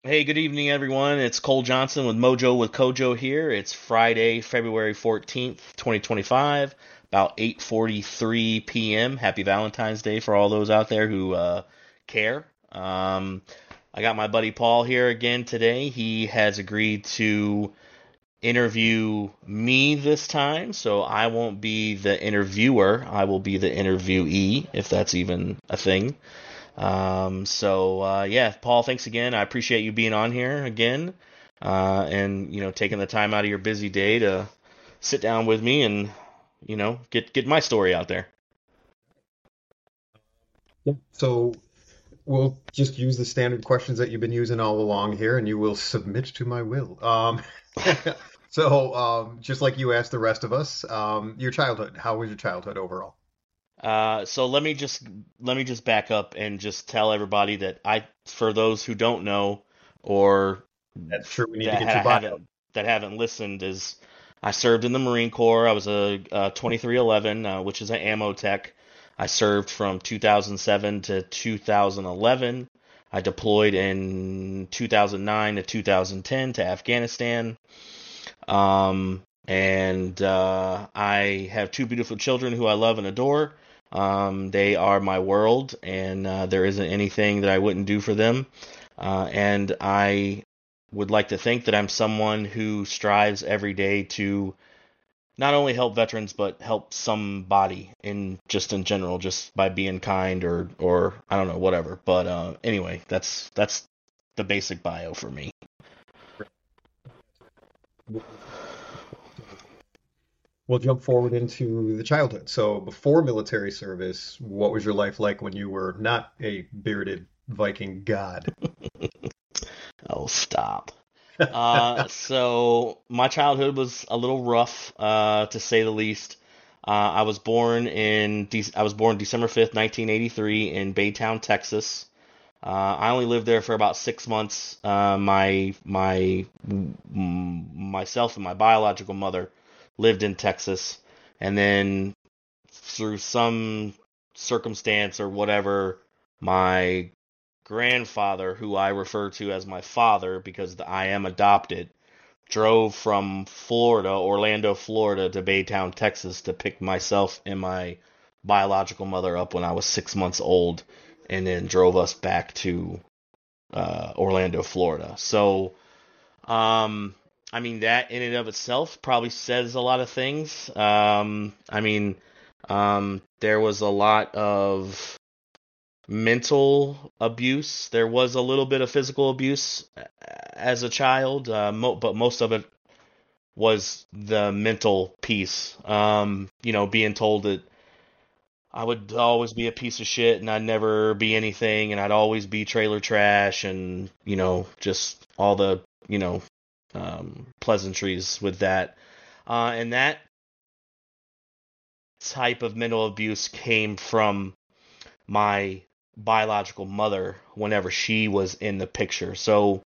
Hey, good evening, everyone. It's Cole Johnson with Mojo with Kojo here. It's Friday, February 14th, 2025, about 8:43 p.m. Happy Valentine's Day for all those out there who care. I got my buddy Paul here again today. He has agreed to interview me this time, so I won't be the interviewer. I will be the interviewee, if that's even a thing. Yeah, Paul, thanks again. I appreciate you being on here again, and taking the time out of your busy day to sit down with me and get my story out there. Yeah. So we'll just use the standard questions that you've been using all along here, and you will submit to my will. Just like you asked the rest of us, your childhood. How was your childhood overall? So let me just back up and just tell everybody that for those who don't know or That's true. We need to that get ha- your bio. haven't listened, is I served in the Marine Corps. I was a 2311, which is an ammo tech. I served from 2007 to 2011. I deployed in 2009 to 2010 to Afghanistan. I have two beautiful children who I love and adore. They are my world, and there isn't anything that I wouldn't do for them. And I would like to think that I'm someone who strives every day to not only help veterans but help somebody in general, just by being kind or I don't know, whatever. But anyway, that's the basic bio for me. We'll jump forward into the childhood. So before military service, what was your life like when you were not a bearded Viking god? Oh, stop. So my childhood was a little rough, to say the least. I was born December 5th, 1983 in Baytown, Texas. I only lived there for about 6 months. Myself and my biological mother lived in Texas, and then through some circumstance or whatever, my grandfather, who I refer to as my father because I am adopted, drove from Florida, Orlando, Florida, to Baytown, Texas, to pick myself and my biological mother up when I was 6 months old, and then drove us back to Orlando, Florida. So, I mean, that in and of itself probably says a lot of things. There was a lot of mental abuse. There was a little bit of physical abuse as a child, but most of it was the mental piece. Being told that I would always be a piece of shit and I'd never be anything and I'd always be trailer trash and, just all the, pleasantries with that. And that type of mental abuse came from my biological mother whenever she was in the picture. So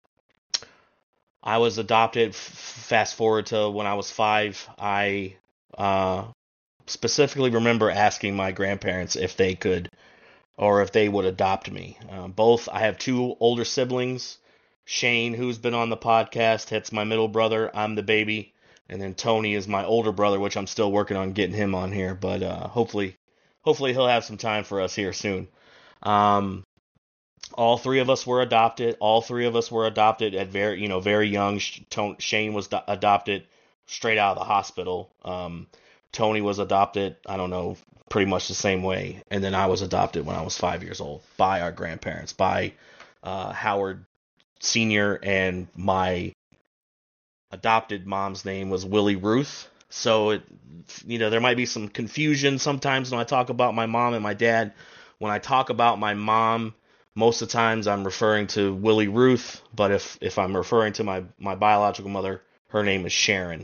I was adopted. Fast forward to when I was 5. I uh, specifically remember asking my grandparents if they could or if they would adopt me. Both, I have two older siblings. Shane, who's been on the podcast, that's my middle brother. I'm the baby. And then Tony is my older brother, which I'm still working on getting him on here. But hopefully he'll have some time for us here soon. Um, all three of us were adopted. All three of us were adopted at very young. Shane was adopted straight out of the hospital. Tony was adopted, I don't know, pretty much the same way. And then I was adopted when I was 5 years old by our grandparents, by Howard Sr., and my adopted mom's name was Willie Ruth. So there might be some confusion sometimes when I talk about my mom and my dad. When I talk about my mom, most of the times I'm referring to Willie Ruth, but if I'm referring to my biological mother, her name is Sharon.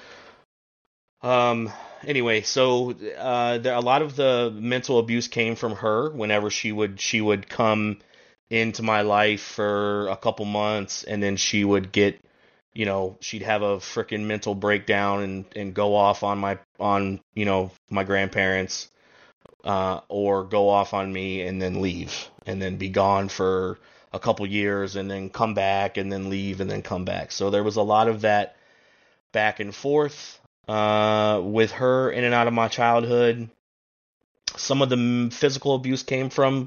Um. Anyway, so a lot of the mental abuse came from her. Whenever she would come into my life for a couple months, and then she would get, she'd have a freaking mental breakdown and go off on my grandparents, or go off on me and then leave and then be gone for a couple years and then come back and then leave and then come back. So there was a lot of that back and forth with her in and out of my childhood. Some of the physical abuse came from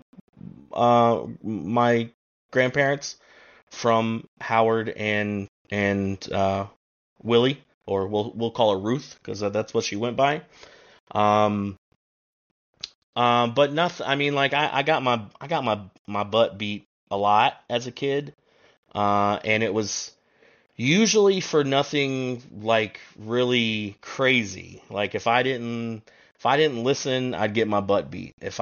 my grandparents, from Howard and Willie, or we'll call her Ruth because that's what she went by. Um, but nothing. I mean, like I got my butt beat a lot as a kid, and it was usually for nothing like really crazy. Like if I didn't listen, I'd get my butt beat. If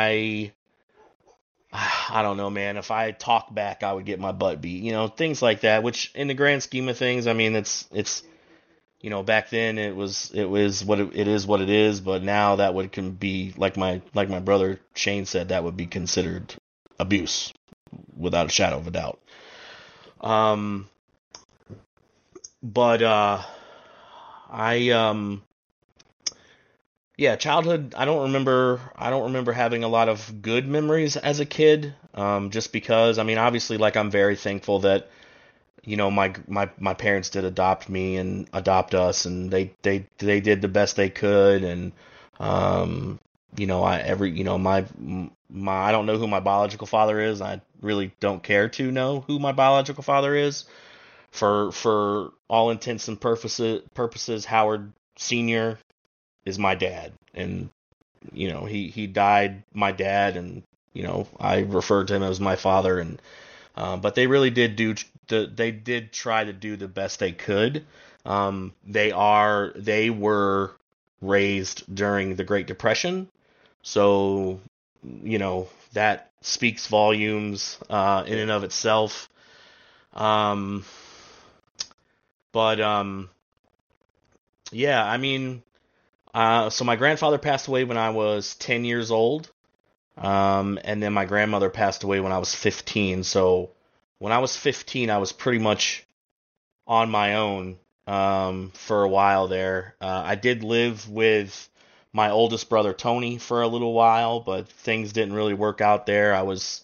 I don't know, man. If I talk back, I would get my butt beat. Things like that. Which, in the grand scheme of things, I mean, it's back then it was it is what it is. But now that would can be like my brother Shane said, that would be considered abuse without a shadow of a doubt. Um, but I yeah, childhood. I don't remember having a lot of good memories as a kid. Just because, I mean, obviously, like I'm very thankful that my parents did adopt me and adopt us, and they did the best they could, and I every my I don't know who my biological father is. I really don't care to know who my biological father is. For all intents and purposes, Howard Senior is my dad, and he died my dad, and I referred to him as my father, and but they really they did try to do the best they could. They were raised during the Great Depression, so that speaks volumes in and of itself. Um, but yeah, I mean, so my grandfather passed away when I was 10 years old. And then my grandmother passed away when I was 15. So when I was 15, I was pretty much on my own for a while there. I did live with my oldest brother Tony for a little while, but things didn't really work out there. I was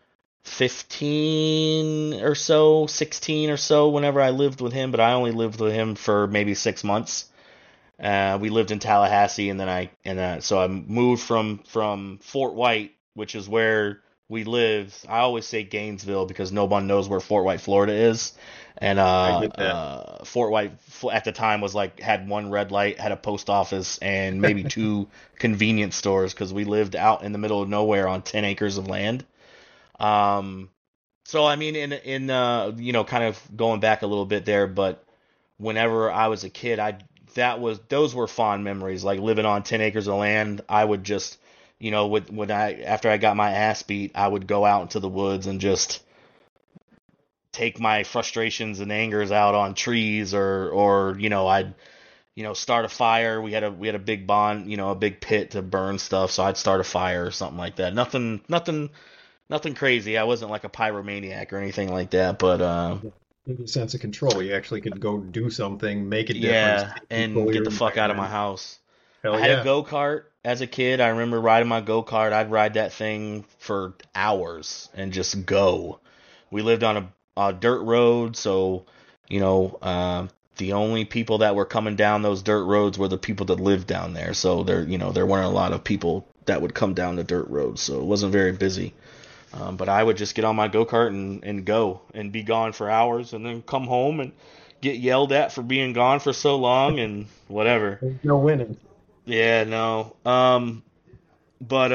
15 or so, 16 or so whenever I lived with him, but I only lived with him for maybe 6 months. We lived in Tallahassee, and so I moved from Fort White, which is where we lived. I always say Gainesville because no one knows where Fort White, Florida is. And I get that. Fort White at the time was like had one red light, had a post office, and maybe two convenience stores because we lived out in the middle of nowhere on 10 acres of land. Um, so I mean, in kind of going back a little bit there, but whenever I was a kid, those were fond memories. Like living on 10 acres of land, I would just, when I after I got my ass beat, I would go out into the woods and just take my frustrations and angers out on trees, or I'd start a fire. We had a big bond, a big pit to burn stuff, so I'd start a fire or something like that. Nothing crazy. I wasn't like a pyromaniac or anything like that, but Give you a sense of control. You actually could go do something, make a difference, yeah, take control and of get your the fuck out of my environment. house. I Hell had a yeah. go-kart as a kid. I remember riding my go-kart. I'd ride that thing for hours and just go. We lived on a dirt road, so you know, the only people that were coming down those dirt roads were the people that lived down there. So there weren't a lot of people that would come down the dirt roads, so it wasn't very busy. But I would just get on my go-kart and go and be gone for hours and then come home and get yelled at for being gone for so long and whatever. There's no winning. Yeah, no. But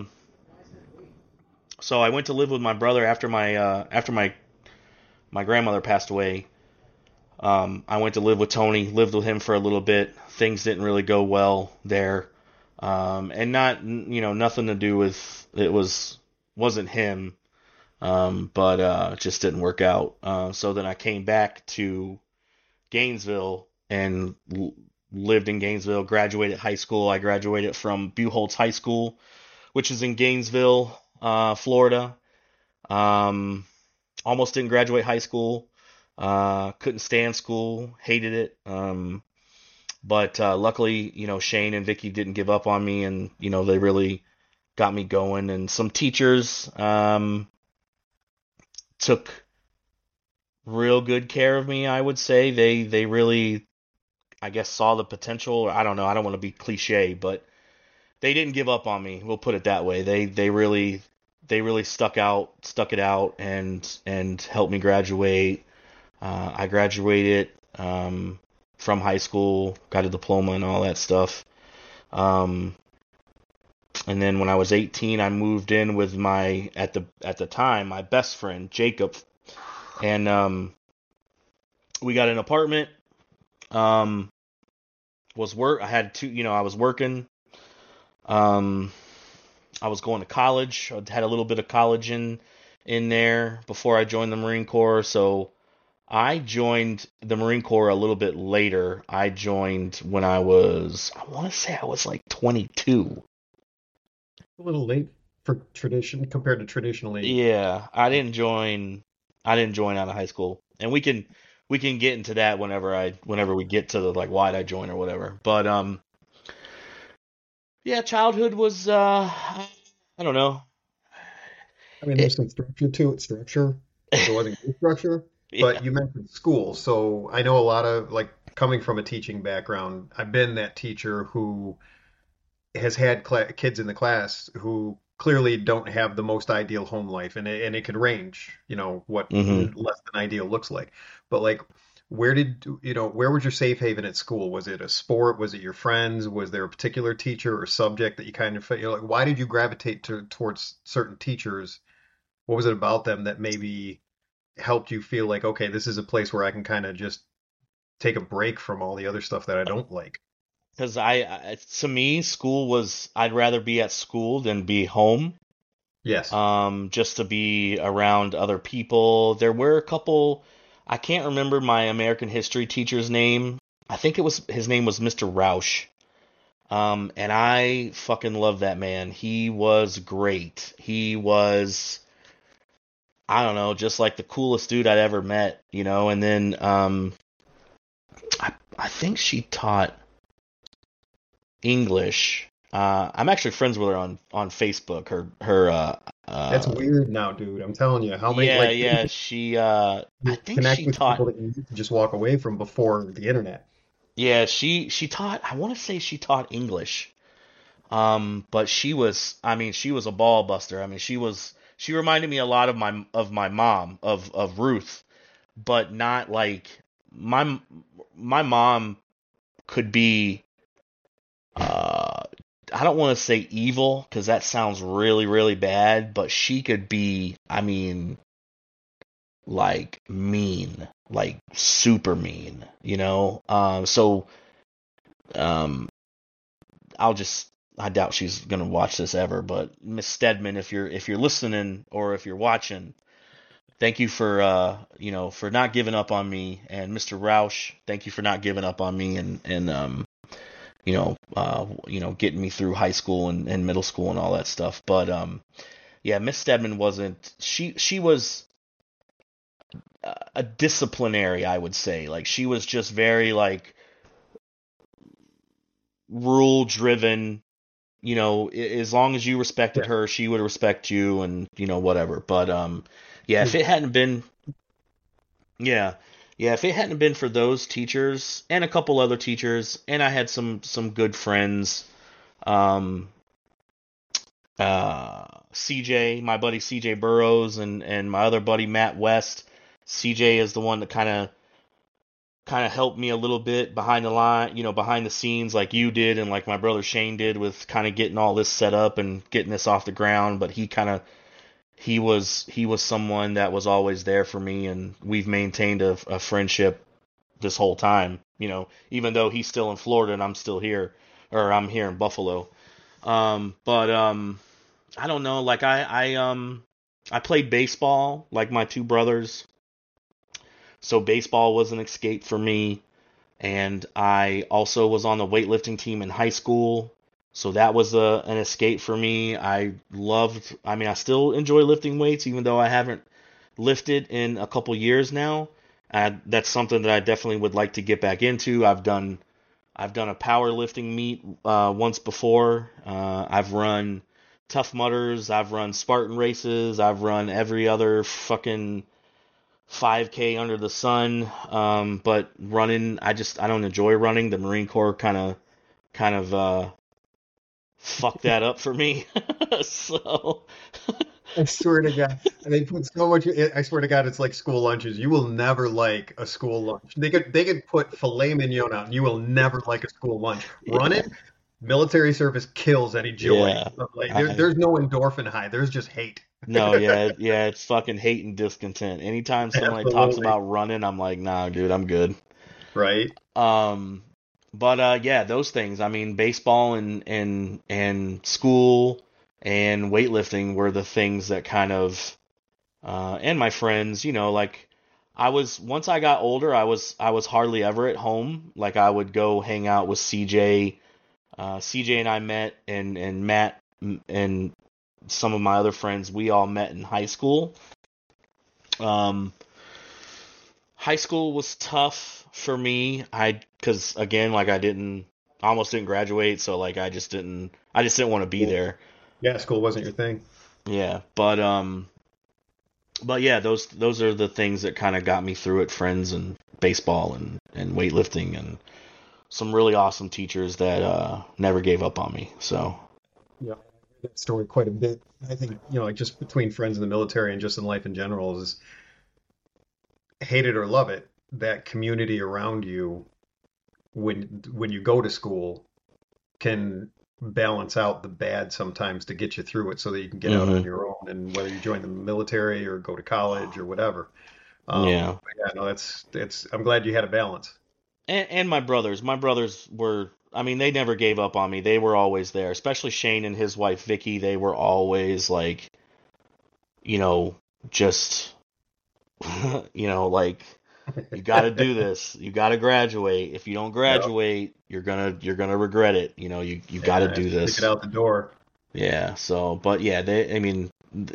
so I went to live with my brother after my grandmother passed away. I went to live with Tony, lived with him for a little bit. Things didn't really go well there. And not nothing to do with wasn't him. But it just didn't work out. So then I came back to Gainesville and lived in Gainesville. Graduated high school. I graduated from Buchholz High School, which is in Gainesville, Florida. Um, Almost didn't graduate high school. Couldn't stand school. Hated it. But luckily, Shane and Vicky didn't give up on me, and they really got me going. And some teachers took real good care of me, I would say. They really, I guess, saw the potential. I don't know. I don't want to be cliche, but they didn't give up on me. We'll put it that way. They really stuck it out, and helped me graduate. I graduated from high school, got a diploma and all that stuff. Um, and then when I was 18, I moved in with my at the time my best friend Jacob, and we got an apartment. Um, I had two, I was working. Um, I was going to college. I had a little bit of college in there before I joined the Marine Corps. So I joined the Marine Corps a little bit later. I joined when I want to say I was like 22. A little late for tradition compared to traditionally. Yeah, I didn't join out of high school. And we can get into that whenever we get to the like why'd I join or whatever. But yeah, childhood was I don't know. I mean, It, there's some structure to it, structure. There wasn't good structure, but yeah. you mentioned school. So I know a lot of like coming from a teaching background, I've been that teacher who has had kids in the class who clearly don't have the most ideal home life, and it could range, what hmm less than ideal looks like. But like, where was your safe haven at school? Was it a sport? Was it your friends? Was there a particular teacher or subject that you kind of felt, like, why did you gravitate towards certain teachers? What was it about them that maybe helped you feel like, okay, this is a place where I can kind of just take a break from all the other stuff that I don't like? Because to me, I'd rather be at school than be home. Yes. Just to be around other people. There were a couple, I can't remember my American history teacher's name. I think his name was Mr. Roush. And I fucking love that man. He was great. He was, I don't know, just like the coolest dude I'd ever met. And then, I think she taught English. I'm actually friends with her on Facebook. That's weird now, dude. I'm telling you, how many Yeah, like yeah, she I you think connect she with taught people that you used to just walk away from before the internet. yeah, she taught I want to say she taught English. But she was a ball buster. I mean, she reminded me a lot of my mom, of Ruth, but not like my my mom could be uh I don't want to say evil because that sounds really really bad, but she could be, I mean, like mean, like super mean. So um, I'll just I doubt she's gonna watch this ever, but Miss Stedman, if you're listening or if you're watching, thank you for not giving up on me, and Mr. Roush, thank you for not giving up on me, and getting me through high school and middle school and all that stuff. But yeah, Miss Stedman wasn't she was a disciplinary, I would say. Like she was just very like rule driven. As long as you respected Yeah. her, she would respect you, and whatever. But yeah, if it hadn't been, yeah, yeah, if it hadn't been for those teachers and a couple other teachers, and I had some good friends, um, CJ, my buddy CJ Burrows, and my other buddy Matt West. CJ is the one that kind of helped me a little bit behind the line, behind the scenes, like you did and like my brother Shane did, with kind of getting all this set up and getting this off the ground. But he was someone that was always there for me, and we've maintained a friendship this whole time. Even though he's still in Florida and I'm still here, or I'm here in Buffalo. But I don't know. Like I played baseball like my two brothers, so baseball was an escape for me. And I also was on the weightlifting team in high school, so that was an escape for me. I still enjoy lifting weights, even though I haven't lifted in a couple years now. That's something that I definitely would like to get back into. I've done a powerlifting meet once before. I've run Tough Mudders, I've run Spartan races, I've run every other fucking. 5K under the sun. But running, I don't enjoy running. The Marine Corps kind of fucked that up for me. So I swear to God, and they put so much. I swear to God, it's like school lunches. You will never like a school lunch. They could put filet mignon out, and you will never like a school lunch. Running, yeah, military service kills any joy. yeah. Like I there's no endorphin high. There's just hate. No, yeah, yeah. It's fucking hate and discontent. Anytime somebody talks Absolutely. about running, I'm like, nah, dude, I'm good. Right. Um, but yeah, those things. I mean, baseball and school and weightlifting were the things that kind of and my friends, like once I got older, I was hardly ever at home. Like I would go hang out with CJ. CJ and I met, and Matt and some of my other friends. We all met in high school. Um, High school was tough for me. Because again, like I almost didn't graduate, so like I just didn't want to be there. Yeah, school wasn't your thing. Yeah, but yeah, those are the things that kind of got me through it. Friends and baseball and weightlifting and some really awesome teachers that never gave up on me. So Yeah, I heard that story quite a bit. I think, like just between friends in the military and just in life in general is hate it or love it, that community around you when you go to school can balance out the bad sometimes to get you through it so that you can get out on hmm your own and whether you join the military or go to college or whatever. yeah. But yeah, no, that's I'm glad you had a balance. And my brothers were, I mean, they never gave up on me. They were always there, especially Shane and his wife Vicky. They were always like, you know, just, like, you got to do this. You got to graduate. If you don't Yep. graduate, you're gonna regret it. You got to Yeah, do stick it this. out the door. Yeah. So, but yeah, I mean,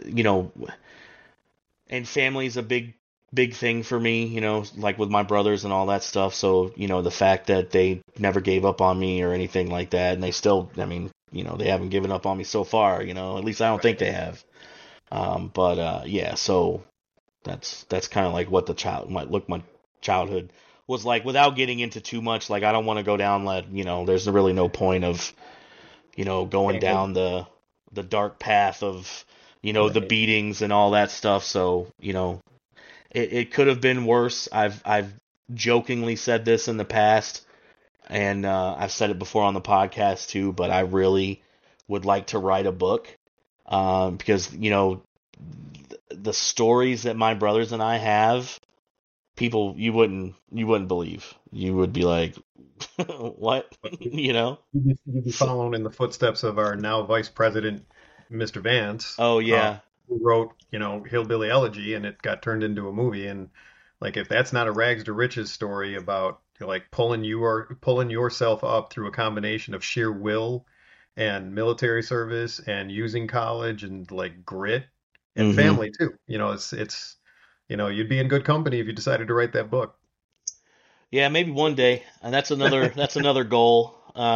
and family's a big thing for me, like with my brothers and all that stuff. So, the fact that they never gave up on me or anything like that, and they still, I mean, they haven't given up on me so far, at least I don't think Right. they have. But yeah, so that's kind of like what my childhood was like without getting into too much. Like I don't want to go down there's really no point of, going Tangent. down the dark path of, the Right. beatings and all that stuff. So, it could have been worse. I've jokingly said this in the past, and I've said it before on the podcast too. But I really would like to write a book, because the stories that my brothers and I have, people you wouldn't believe. You would be like, what, But you know? you'd be So, following in the footsteps of our now Vice President, Mr. Vance, oh yeah. who wrote, Hillbilly Elegy, and it got turned into a movie. And like, if that's not a rags to riches story about like pulling yourself up through a combination of sheer will and military service and using college and like grit and hmm family too. You'd be in good company if you decided to write that book. Yeah, maybe one day, and that's another goal.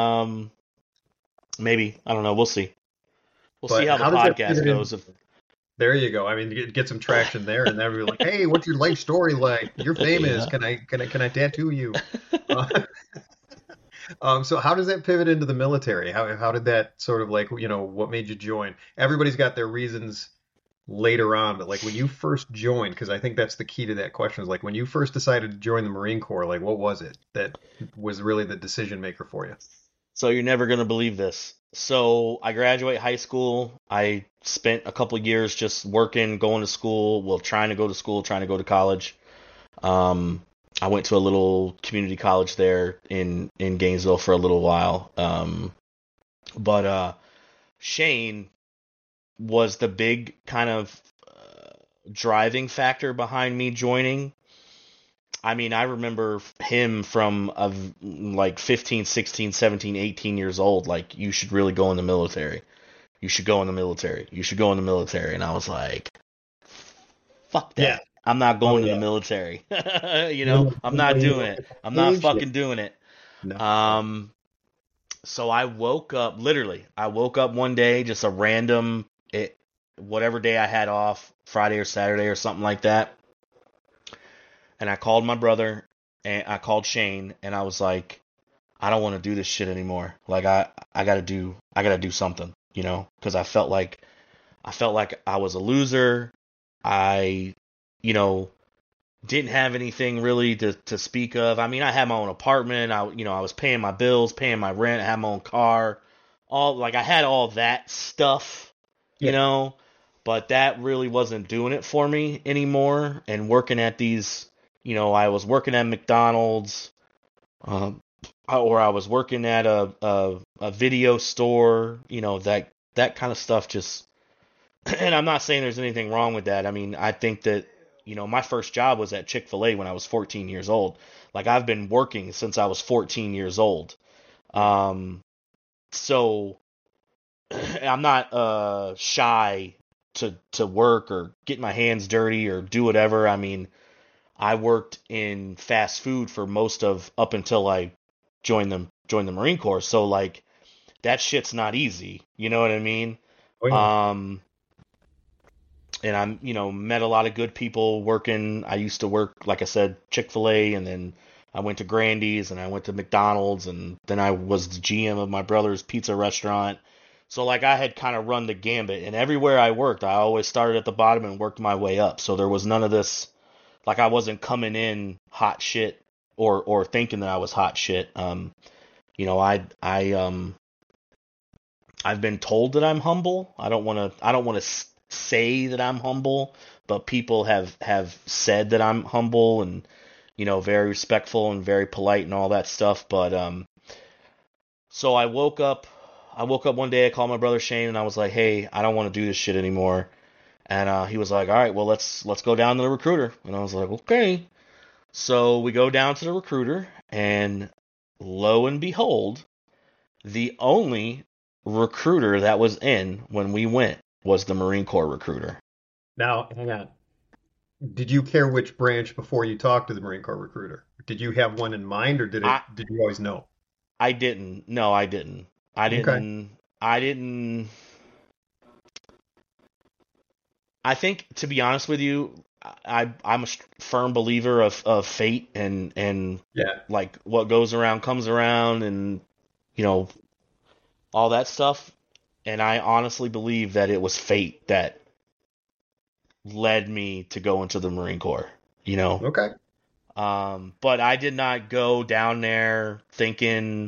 Maybe, I don't know. We'll see. We'll see But how the how does that podcast pivot in? goes. If There you go. I mean, get some traction there, and then be like, "Hey, what's your life story like? You're famous. yeah. Can I tattoo you?" Uh, so how does that pivot into the military? How did that sort of like, what made you join? Everybody's got their reasons later on, but like when you first joined, because I think that's the key to that question is like when you first decided to join the Marine Corps, like what was it that was really the decision maker for you? So you're never gonna believe this. So I graduate high school. I spent a couple of years just working, going to school, well, trying to go to school, trying to go to college. Um, I went to a little community college there in Gainesville for a little while. But Shane was the big kind of driving factor behind me joining. I mean, I remember him from like 15, 16, 17, 18 years old. Like, you should really go in the military. You should go in the military. You should go in the military. And I was like, fuck Yeah. that. I'm not Oh going to the yeah. military. I'm Even though not you doing don't it. get I'm the not age, yeah. fucking doing it. No. Um, so I woke up, literally, I woke up one day, just a random, whatever day I had off, Friday or Saturday or something like that. And I called my brother and I called Shane and I was like, I don't want to do this shit anymore. Like I gotta do something, you know, because I felt like I was a loser. I, you know, didn't have anything really to speak of. I mean, I had my own apartment. I was paying my bills, paying my rent. I had my own car. All like I had all that stuff, you Yeah. know, but that really wasn't doing it for me anymore. And working at these, I was working at McDonald's, um, or I was working at a video store. That kind of stuff just. And I'm not saying there's anything wrong with that. I mean, I think that, my first job was at Chick-fil-A when I was 14 years old. Like I've been working since I was 14 years old. Um, so I'm not shy to work or get my hands dirty or do whatever. I mean, I worked in fast food for most of up until I joined the Marine Corps. So like that shit's not easy. You know what I mean? Oh yeah. Um, and I'm, met a lot of good people working. I used to work, like I said, Chick-fil-A, and then I went to Grandy's, and I went to McDonald's, and then I was the GM of my brother's pizza restaurant. So like I had kind of run the gambit, and everywhere I worked, I always started at the bottom and worked my way up. So there was none of this, like I wasn't coming in hot shit or thinking that I was hot shit. You know, I've been told that I'm humble. I don't want to say that I'm humble, but people have said that I'm humble and very respectful and very polite and all that stuff. But so I woke up one day. I called my brother Shane and I was like, "Hey, I don't want to do this shit anymore." And he was like, "All right, well let's go down to the recruiter." And I was like, "Okay." So we go down to the recruiter, and lo and behold, the only recruiter that was in when we went was the Marine Corps recruiter. Now, hang on. Did you care which branch before you talked to the Marine Corps recruiter? Did you have one in mind, or I did you always know? I didn't. No, I didn't. I Okay. didn't. I didn't. I think, to be honest with you, I'm a firm believer of fate and Yeah. like what goes around comes around and you know all that stuff. And I honestly believe that it was fate that led me to go into the Marine Corps. You know, Okay. But I did not go down there thinking,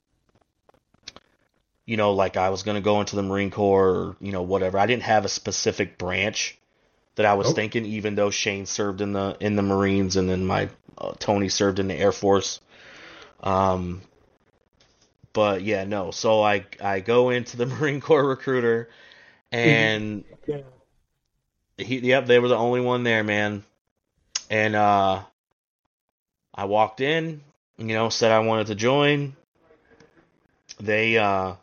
like I was going to go into the Marine Corps or, whatever. I didn't have a specific branch that I was Oh, thinking, even though Shane served in the Marines and then my Tony served in the Air Force. Um, but yeah, no. So I go into the Marine Corps recruiter and yep, they were the only one there, man. And I walked in, said I wanted to join. They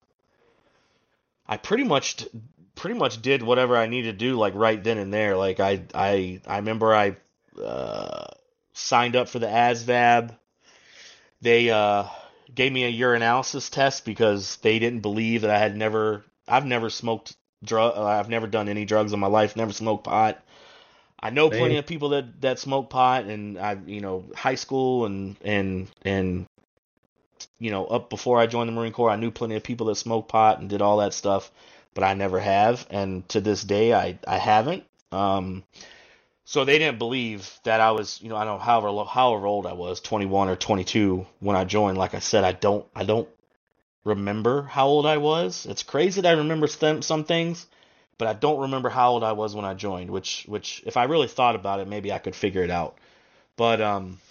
I pretty much did whatever I needed to do like right then and there. Like I remember I uh, signed up for the ASVAB. They gave me a urinalysis test because they didn't believe that I've never smoked I've never done any drugs in my life, never smoked pot. I know plenty same. of people that smoke pot, and high school and up before I joined the Marine Corps, I knew plenty of people that smoked pot and did all that stuff, but I never have, and to this day, I haven't. Um, so they didn't believe that I was, I don't know, however old I was, 21 or 22 when I joined. Like I said, I don't remember how old I was. It's crazy that I remember some things, but I don't remember how old I was when I joined. Which, if I really thought about it, maybe I could figure it out. But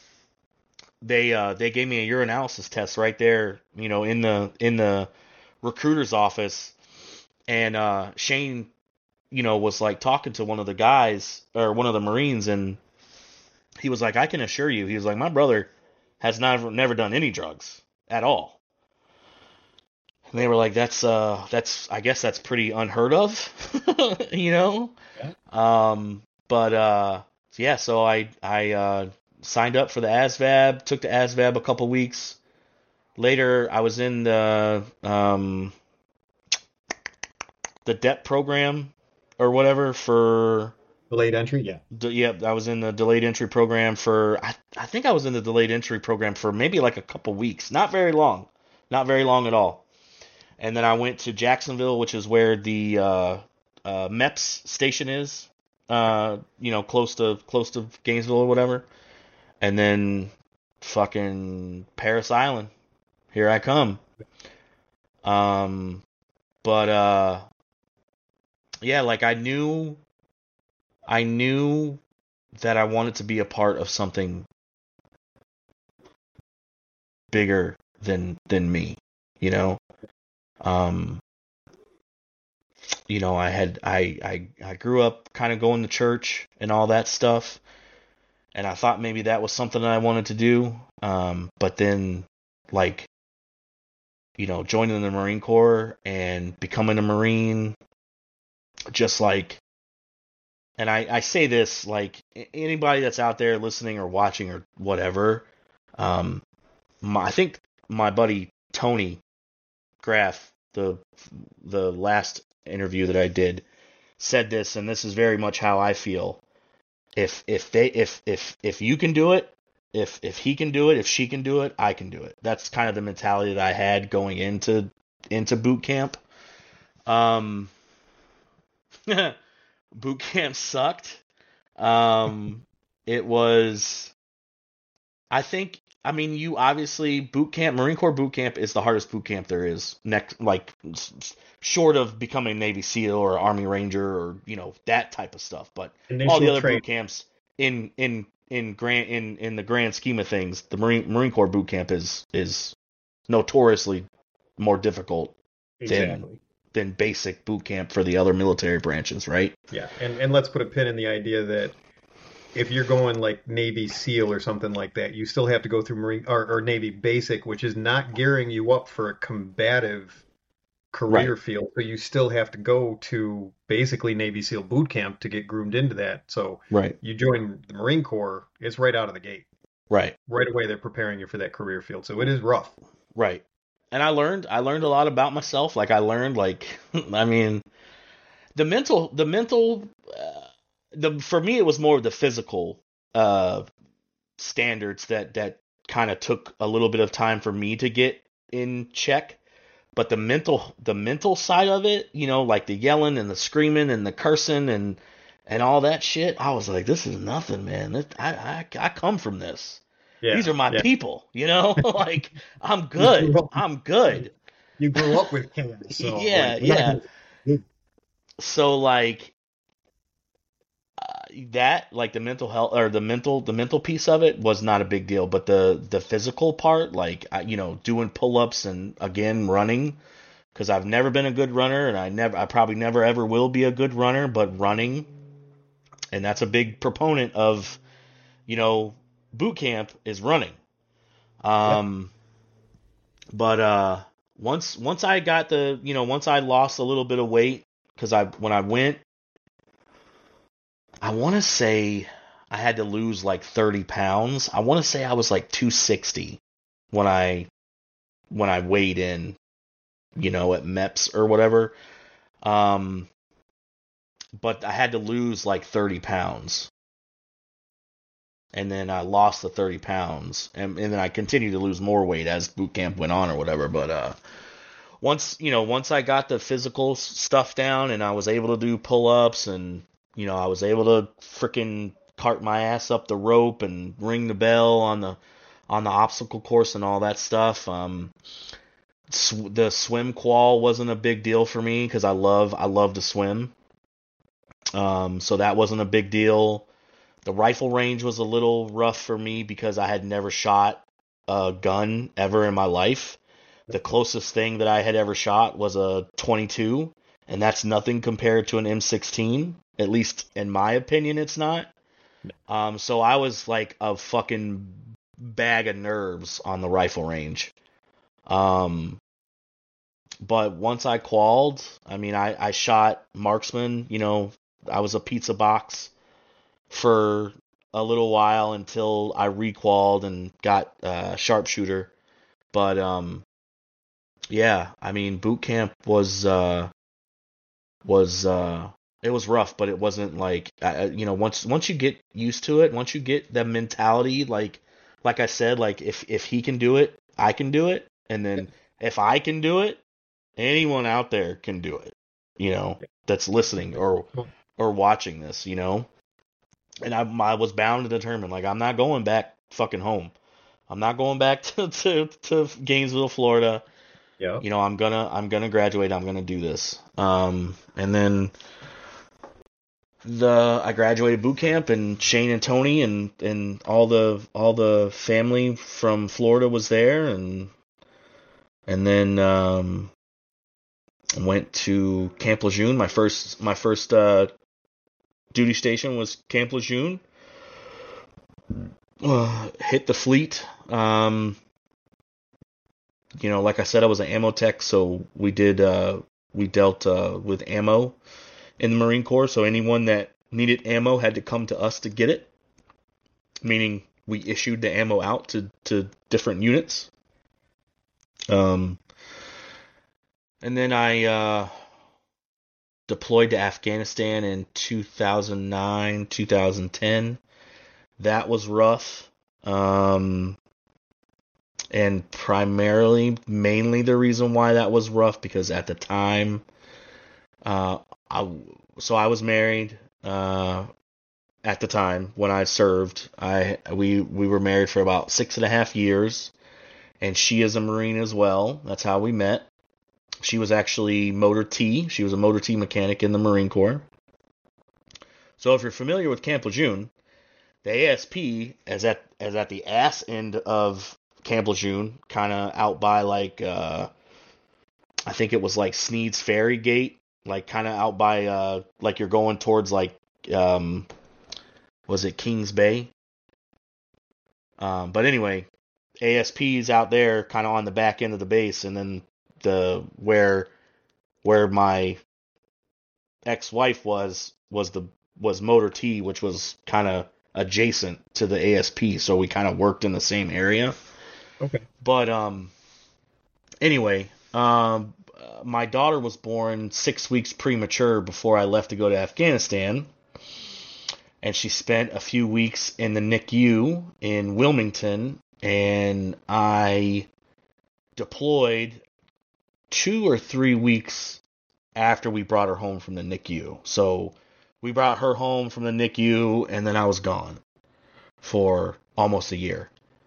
they gave me a urinalysis test right there, in the recruiter's office, and Shane, was like talking to one of the guys or one of the Marines, and he was like, I can assure you, he was like, my brother has never done any drugs at all. And they were like, that's I guess that's pretty unheard of, you know. Yeah. But yeah, so I signed up for the ASVAB, took the ASVAB a couple weeks. Later, I was in the DEP program or whatever for Delayed entry, yeah. Yep, I was in the delayed entry program for I think I was in the delayed entry program for maybe like a couple weeks, not very long, not very long at all. And then I went to Jacksonville, which is where the MEPS station is, close to Gainesville or whatever. And then fucking Paris Island, here I come. Um, but yeah, like I knew that I wanted to be a part of something bigger than me, you know. Um, I grew up kind of going to church and all that stuff, and I thought maybe that was something that I wanted to do. But then, like, joining the Marine Corps and becoming a Marine, just like, and I say this like anybody that's out there listening or watching or whatever. um, I think my buddy Tony Graff, the last interview that I did, said this, and this is very much how I feel. If you can do it, if he can do it, if she can do it, I can do it. That's kind of the mentality that I had going into boot camp. Um, boot camp sucked. Um, it was, I think, I mean, you obviously boot camp, Marine Corps boot camp is the hardest boot camp there is. Next, like, short of becoming Navy SEAL or Army Ranger or that type of stuff, but all the Initial other training. boot camps in the grand scheme of things, the Marine Corps boot camp is notoriously more difficult than Exactly. than basic boot camp for the other military branches, right? Yeah. And let's put a pin in the idea that if you're going like Navy SEAL or something like that, you still have to go through Marine or Navy Basic, which is not gearing you up for a combative Right, career field. So you still have to go to basically Navy SEAL boot camp to get groomed into that. So right, you join the Marine Corps, it's right out of the gate. right, Right away, they're preparing you for that career field. So it is rough. right. And I learned a lot about myself. Like I learned, like, I mean, the mental for me it was more of the physical uh standards that kind of took a little bit of time for me to get in check. But the mental side of it, like the yelling and the screaming and the cursing and all that shit, I was like, this is nothing, man. I come from this. These Yeah. are my Yeah. people, like, I'm You good. grew up, I'm good. you grew up with chaos. So like, Yeah, we're not yeah. going to. So like that, like the mental health or the mental piece of it was not a big deal, but the physical part, like doing pull-ups and again running, because I've never been a good runner, and I probably never ever will be a good runner, but running, and that's a big proponent of you know boot camp is running. Yep. Um, but once I got once I lost a little bit of weight, because when I went, I want to say I had to lose like 30 pounds. I want to say I was like 260 when I weighed in, at MEPS or whatever. Um, but I had to lose like 30 pounds. And then I lost the 30 pounds. And then I continued to lose more weight as boot camp went on or whatever. But once I got the physical stuff down and I was able to do pull-ups and I was able to freaking cart my ass up the rope and ring the bell on the obstacle course and all that stuff. The swim qual wasn't a big deal for me because I love to swim. So that wasn't a big deal. The rifle range was a little rough for me because I had never shot a gun ever in my life. The closest thing that I had ever shot was a 22, and that's nothing compared to an M16. At least in my opinion, it's not. So I was like a fucking bag of nerves on the rifle range. Um, but once I qualled, I mean, I shot marksman. I was a pizza box for a little while until I requalled and got sharpshooter. But yeah, I mean, boot camp was it was rough, but it wasn't like once you get used to it, once you get that mentality, like I said, like if he can do it, I can do it, and then if I can do it, anyone out there can do it. That's listening or watching this. And I was bound to determine, like, I'm not going back fucking home. I'm not going back to Gainesville, Florida. Yeah. I'm gonna graduate. I'm gonna do this. And then I graduated boot camp, and Shane and Tony and all the family from Florida was there, and then went to Camp Lejeune. My first duty station was Camp Lejeune. Hit the fleet. Like I said, I was an ammo tech, so we dealt with ammo in the Marine Corps. So anyone that needed ammo had to come to us to get it, meaning we issued the ammo out to different units. And then I deployed to Afghanistan in 2009, 2010. That was rough. And mainly the reason why that was rough, because at the time, I was married. At the time when I served, we were married for about 6.5 years, and she is a Marine as well. That's how we met. She was actually Motor T. She was a Motor T mechanic in the Marine Corps. So if you're familiar with Camp Lejeune, the ASP is at the ass end of Camp Lejeune, kind of out by I think it was like Sneed's Ferry Gate, like kind of out by like you're going towards was it Kings Bay? But anyway, ASP is out there, kind of on the back end of the base, and then where my ex-wife was Motor T, which was kind of adjacent to the ASP, so we kind of worked in the same area. Okay. But anyway, my daughter was born 6 weeks premature before I left to go to Afghanistan, and she spent a few weeks in the NICU in Wilmington, and I deployed 2 or 3 weeks after we brought her home from the NICU. So we brought her home from the NICU, and then I was gone for almost a year.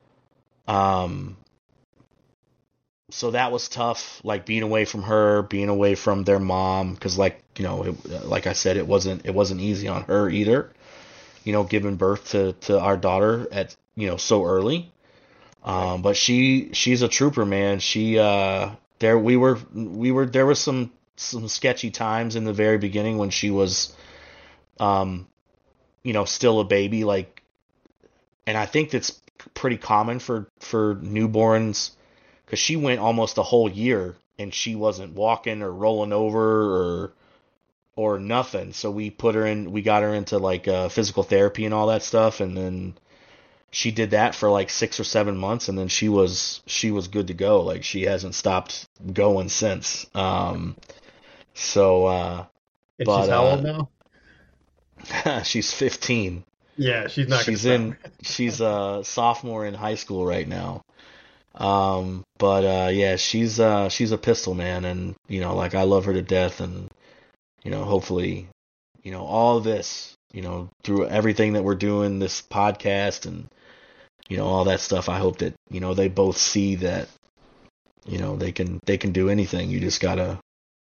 So that was tough, like being away from her, being away from their mom, because like I said, it wasn't easy on her either. Giving birth to our daughter at so early. But she's a trooper, man. She there we were there was some sketchy times in the very beginning when she was still a baby, and I think that's pretty common for newborns, because she went almost a whole year and she wasn't walking or rolling over or nothing. So we got her into physical therapy and all that stuff, and then she did that for like 6 or 7 months, and then she was good to go. Like, she hasn't stopped going since. So And she's but how old now? she's 15. Yeah, she's not gonna stop. She's a sophomore in high school right now. But yeah, she's a pistol, man, and like, I love her to death, and hopefully, all of this, through everything that we're doing, this podcast and all that stuff, I hope that they both see that they can do anything. You just gotta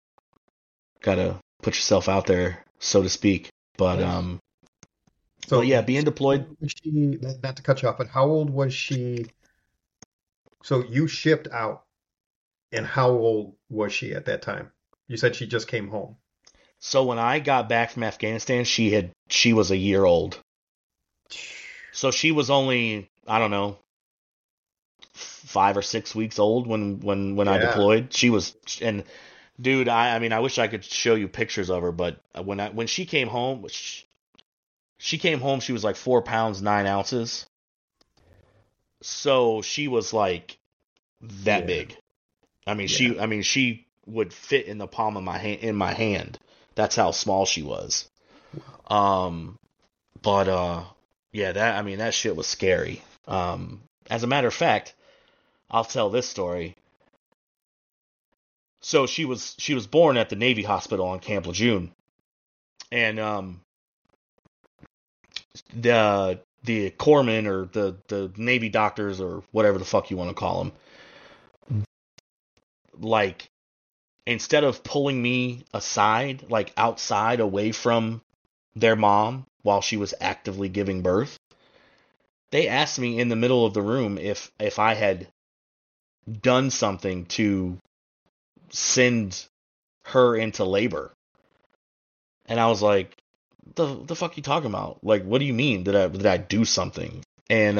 put yourself out there, so to speak. But So, yeah, being deployed. was she, not to cut you off, but how old was she? So you shipped out, and how old was she at that time? You said she just came home. So when I got back from Afghanistan, she was a year old. So she was only, I don't know, 5 or 6 weeks old when I Yeah. deployed. She was, and dude, I mean, I wish I could show you pictures of her, but when she came home, she came home, she was like 4 pounds 9 ounces. So she was like that Yeah. big. I mean, Yeah. she would fit in the palm of my hand, That's how small she was. Um, but yeah, that shit was scary. As a matter of fact, I'll tell this story. So she was born at the Navy Hospital on Camp Lejeune, and the corpsmen or the Navy doctors or whatever the fuck you want to call them, like instead of pulling me aside, like outside away from their mom while she was actively giving birth, they asked me in the middle of the room if I had done something to send her into labor. And I was like, the fuck you talking about? Like, what do you mean? Did I do something? And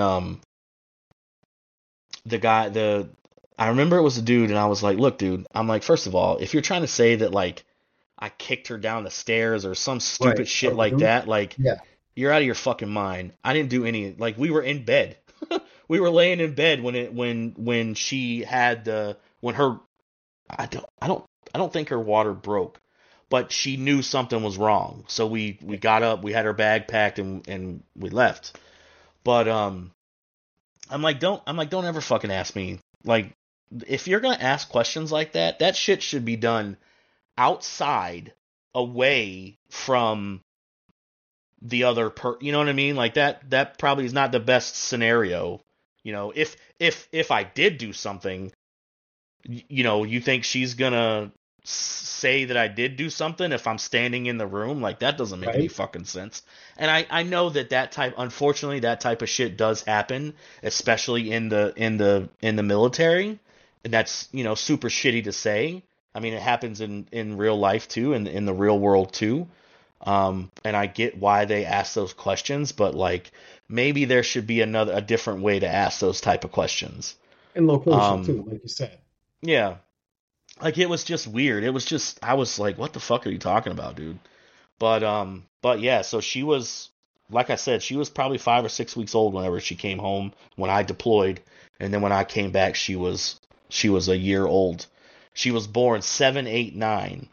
the guy the I remember it was a dude, and I was like, look, dude, I'm like, first of all, if you're trying to say that like I kicked her down the stairs or some Right. stupid shit like that, like Yeah. you're out of your fucking mind. I didn't do any, like we were in bed. We were laying in bed when she had the when her I don't think her water broke, but she knew something was wrong. So we got up, we had her bag packed, and we left. But I'm like, don't ever fucking ask me. Like, if you're gonna ask questions like that, that shit should be done outside, away from the other you know what I mean? Like that probably is not the best scenario. If I did do something, you think she's gonna say that I did do something if I'm standing in the room? Like that doesn't make any Right. fucking sense. And I know that type, unfortunately, that type of shit does happen, especially in the military, and that's super shitty to say. I mean, it happens in real life too, in the real world too. And I get why they ask those questions, but like maybe there should be a different way to ask those type of questions. And location Um, too, like you said. yeah, like it was just weird. It was just I was like, what the fuck are you talking about, dude? But yeah, so she was, like I said, she was probably 5 or 6 weeks old whenever she came home when I deployed, and then when I came back, she was a year old. She was born 789.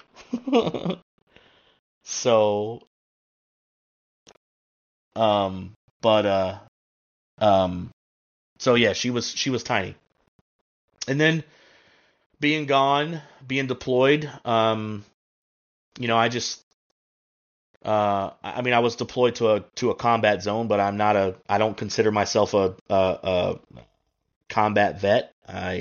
So um, but um, so yeah, she was tiny, and then being gone, being deployed, I just I mean, I was deployed to a combat zone, but I don't consider myself a combat vet.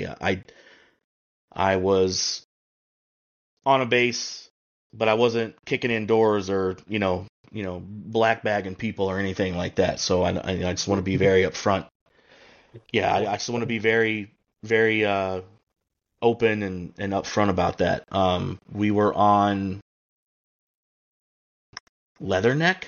I was on a base, but I wasn't kicking in doors or black bagging people or anything like that. So I just want to be very upfront. Yeah, I just want to be very very open and upfront about that. We were on Leatherneck,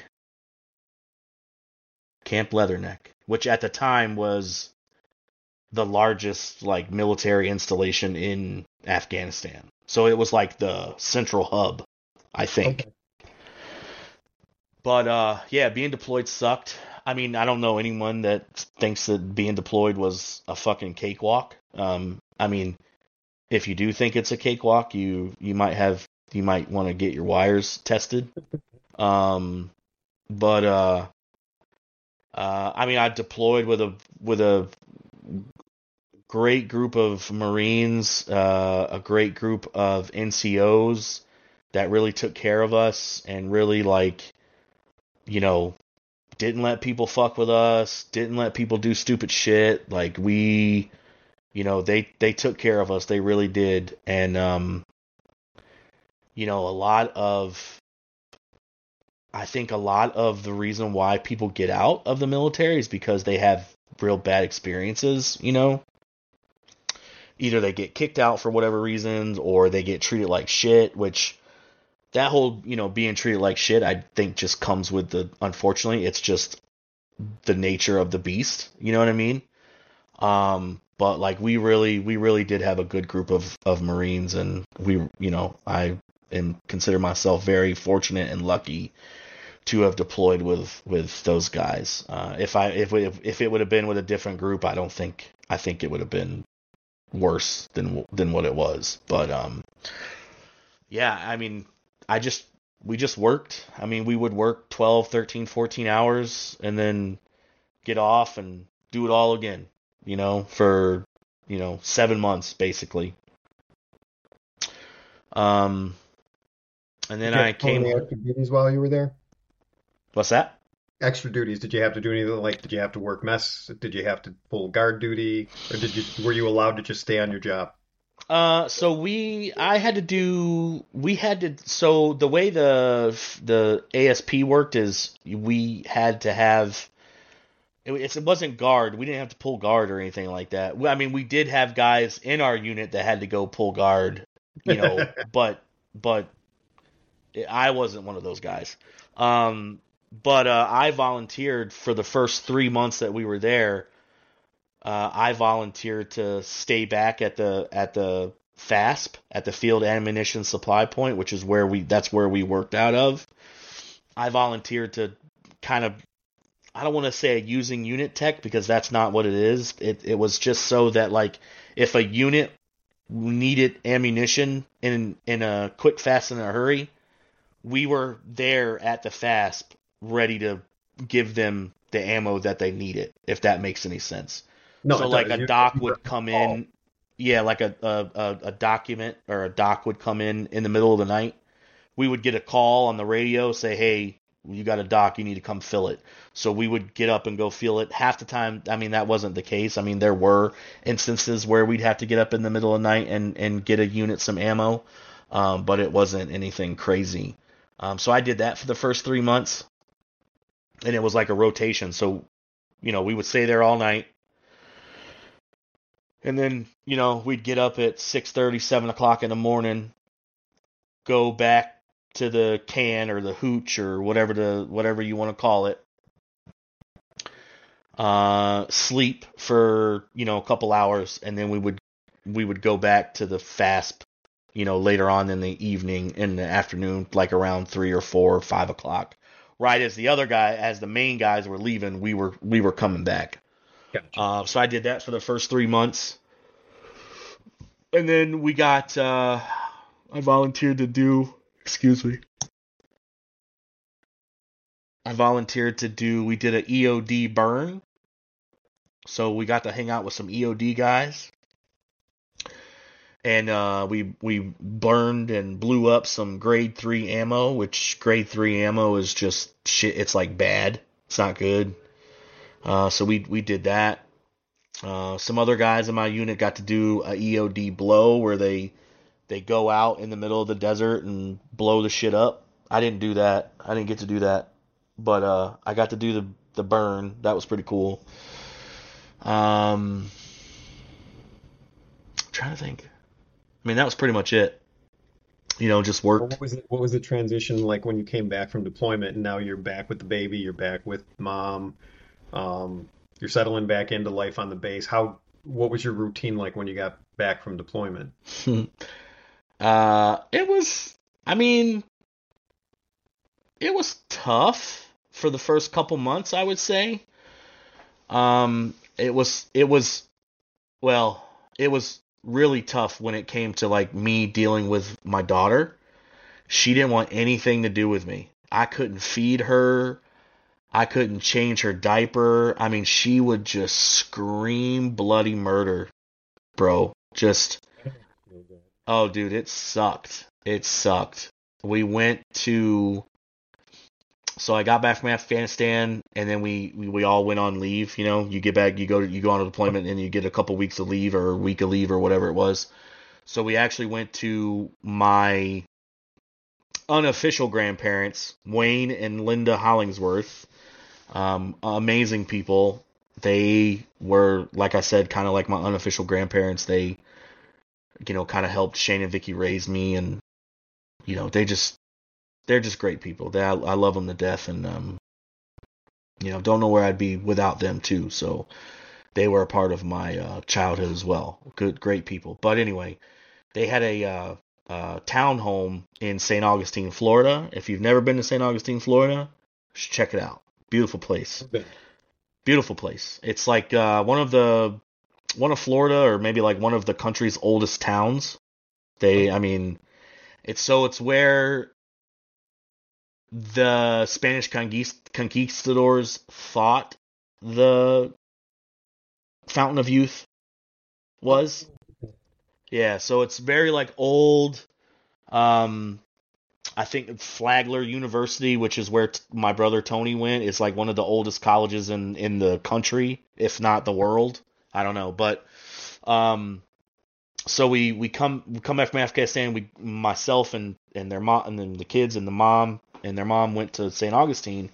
Camp Leatherneck, which at the time was the largest like military installation in Afghanistan. So it was like the central hub, I think. Okay. But yeah, being deployed sucked. I mean, I don't know anyone that thinks that being deployed was a fucking cakewalk. I mean, if you do think it's a cakewalk, you might want to get your wires tested. Um, but I mean, I deployed with a great group of Marines, a great group of NCOs that really took care of us and really like, you know, didn't let people fuck with us, didn't let people do stupid shit. Like they took care of us. They really did. And a lot of I think a lot of the reason why people get out of the military is because they have real bad experiences. Either they get kicked out for whatever reasons or they get treated like shit, which that whole, being treated like shit, I think just comes with unfortunately, it's just the nature of the beast. You know what I mean? But like we really did have a good group of Marines, and I consider myself very fortunate and lucky to have deployed with those guys. If it would have been with a different group, I think it would have been worse than what it was. But yeah, I mean, I just we just worked. I mean, we would work 12, 13, 14 hours and then get off and do it all again, for, 7 months basically. Um, and Did then you have I to pull came, any extra duties while you were there? what's that? Extra duties? Did you have to do anything like? Did you have to work mess? Did you have to pull guard duty, or were you allowed to just stay on your job? So so the way the ASP worked is we had to have, it wasn't guard. We didn't have to pull guard or anything like that. I mean, we did have guys in our unit that had to go pull guard, but I wasn't one of those guys. Um, but I volunteered for the first 3 months that we were there. I volunteered to stay back at the FASP, at the Field Ammunition Supply Point, which is that's where we worked out of. I volunteered to kind of, I don't want to say a using unit tech because that's not what it is. It was just so that, like, if a unit needed ammunition in a quick, fast, and a hurry, we were there at the FASP ready to give them the ammo that they needed, if that makes any sense. No, So it like does. a You doc were would on come call. in, yeah, like a document or a doc would come in the middle of the night. We would get a call on the radio, say, hey, you got a doc, you need to come fill it. So we would get up and go fill it. Half the time, I mean, that wasn't the case. I mean, there were instances where we'd have to get up in the middle of the night and get a unit some ammo, but it wasn't anything crazy. So I did that for the first 3 months, and it was like a rotation. So, we would stay there all night. And then, we'd get up at 6:30, 7 o'clock in the morning, go back to the can or the hooch or whatever you want to call it. Sleep for, a couple hours, and then we would go back to the FASP, later on in the evening, in the afternoon, like around 3 or 4 or 5 o'clock. Right as the main guys were leaving, we were coming back. Gotcha. So I did that for the first 3 months, and then I volunteered to do. Excuse me. I volunteered to do. We did an EOD burn, so we got to hang out with some EOD guys, and we burned and blew up some grade 3 ammo, which grade 3 ammo is just shit. It's like bad. It's not good. So we did that. Some other guys in my unit got to do a EOD blow where they go out in the middle of the desert and blow the shit up. I didn't do that. I didn't get to do that, but I got to do the burn. That was pretty cool. I'm trying to think. I mean, that was pretty much it. Just Well, worked. what was the transition like when you came back from deployment and now you're back with the baby, you're back with mom, you're settling back into life on the base. What was your routine like when you got back from deployment? It was. I mean, it was tough for the first couple months, I would say. It was. It was. Well, it was really tough when it came to like me dealing with my daughter. She didn't want anything to do with me. I couldn't feed her. I couldn't change her diaper. I mean, she would just scream bloody murder, bro. Just, oh, dude, it sucked. It sucked. We went to, so I got back from Afghanistan, and then we all went on leave. You get back, you go on a deployment, and you get a couple weeks of leave or a week of leave or whatever it was. So we actually went to my unofficial grandparents, Wayne and Linda Hollingsworth. Amazing people. They were, like I said, kind of like my unofficial grandparents. They, kind of helped Shane and Vicky raise me, and they're just great people. I love them to death, and don't know where I'd be without them too. So they were a part of my childhood as well. Great people. But anyway, they had a town home in St. Augustine, Florida. If you've never been to St. Augustine, Florida, you should check it out. Beautiful place. Okay. Beautiful place. It's like one of Florida, or maybe like one of the country's oldest towns. I mean, it's where the Spanish conquistadors fought the Fountain of Youth Oh, was. Yeah, so it's very like old. Um, I think Flagler University, which is where my brother Tony went, is like one of the oldest colleges in the country, if not the world. I don't know, but um, so we come back from Afghanistan. We myself and their mom and then the kids and the mom and their mom went to St. Augustine,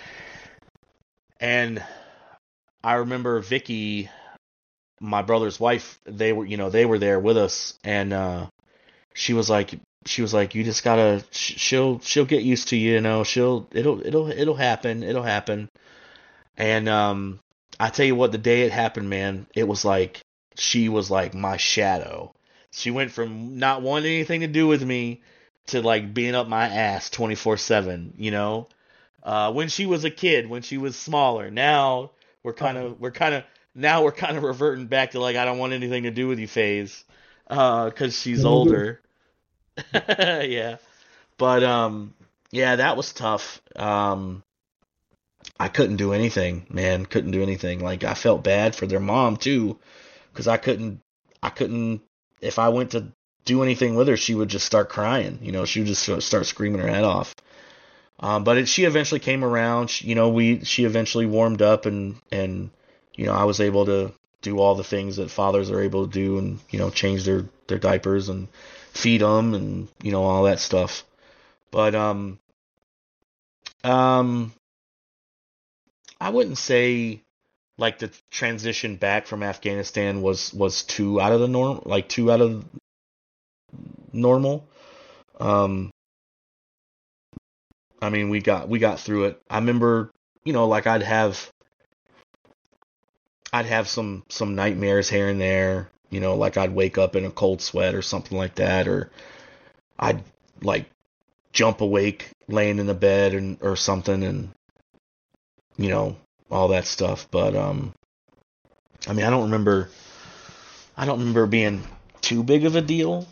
and I remember Vicky, my brother's wife. They were there with us, and she was like you just gotta she'll get used to you, it'll happen. And I tell you what, the day it happened, man, it was like she was like my shadow. She went from not wanting anything to do with me to like being up my ass 24/7, when she was a kid, when she was smaller. Now we're kind of reverting back to like I don't want anything to do with you phase, cuz she's older. Yeah. But yeah, that was tough. I couldn't do anything, man. Couldn't do anything. Like I felt bad for their mom too, because I couldn't. If I went to do anything with her, she would just start crying. She would just start screaming her head off. But she eventually came around. She eventually warmed up, and I was able to do all the things that fathers are able to do, and change their diapers and feed them, and all that stuff. But um, I wouldn't say like the transition back from Afghanistan was too out of the norm, like too out of normal. Um, I mean, we got through it. I remember, like I'd have some nightmares here and there. Like I'd wake up in a cold sweat or something like that, or I'd like jump awake laying in the bed and or something, and you know all that stuff. But I mean, I don't remember being too big of a deal.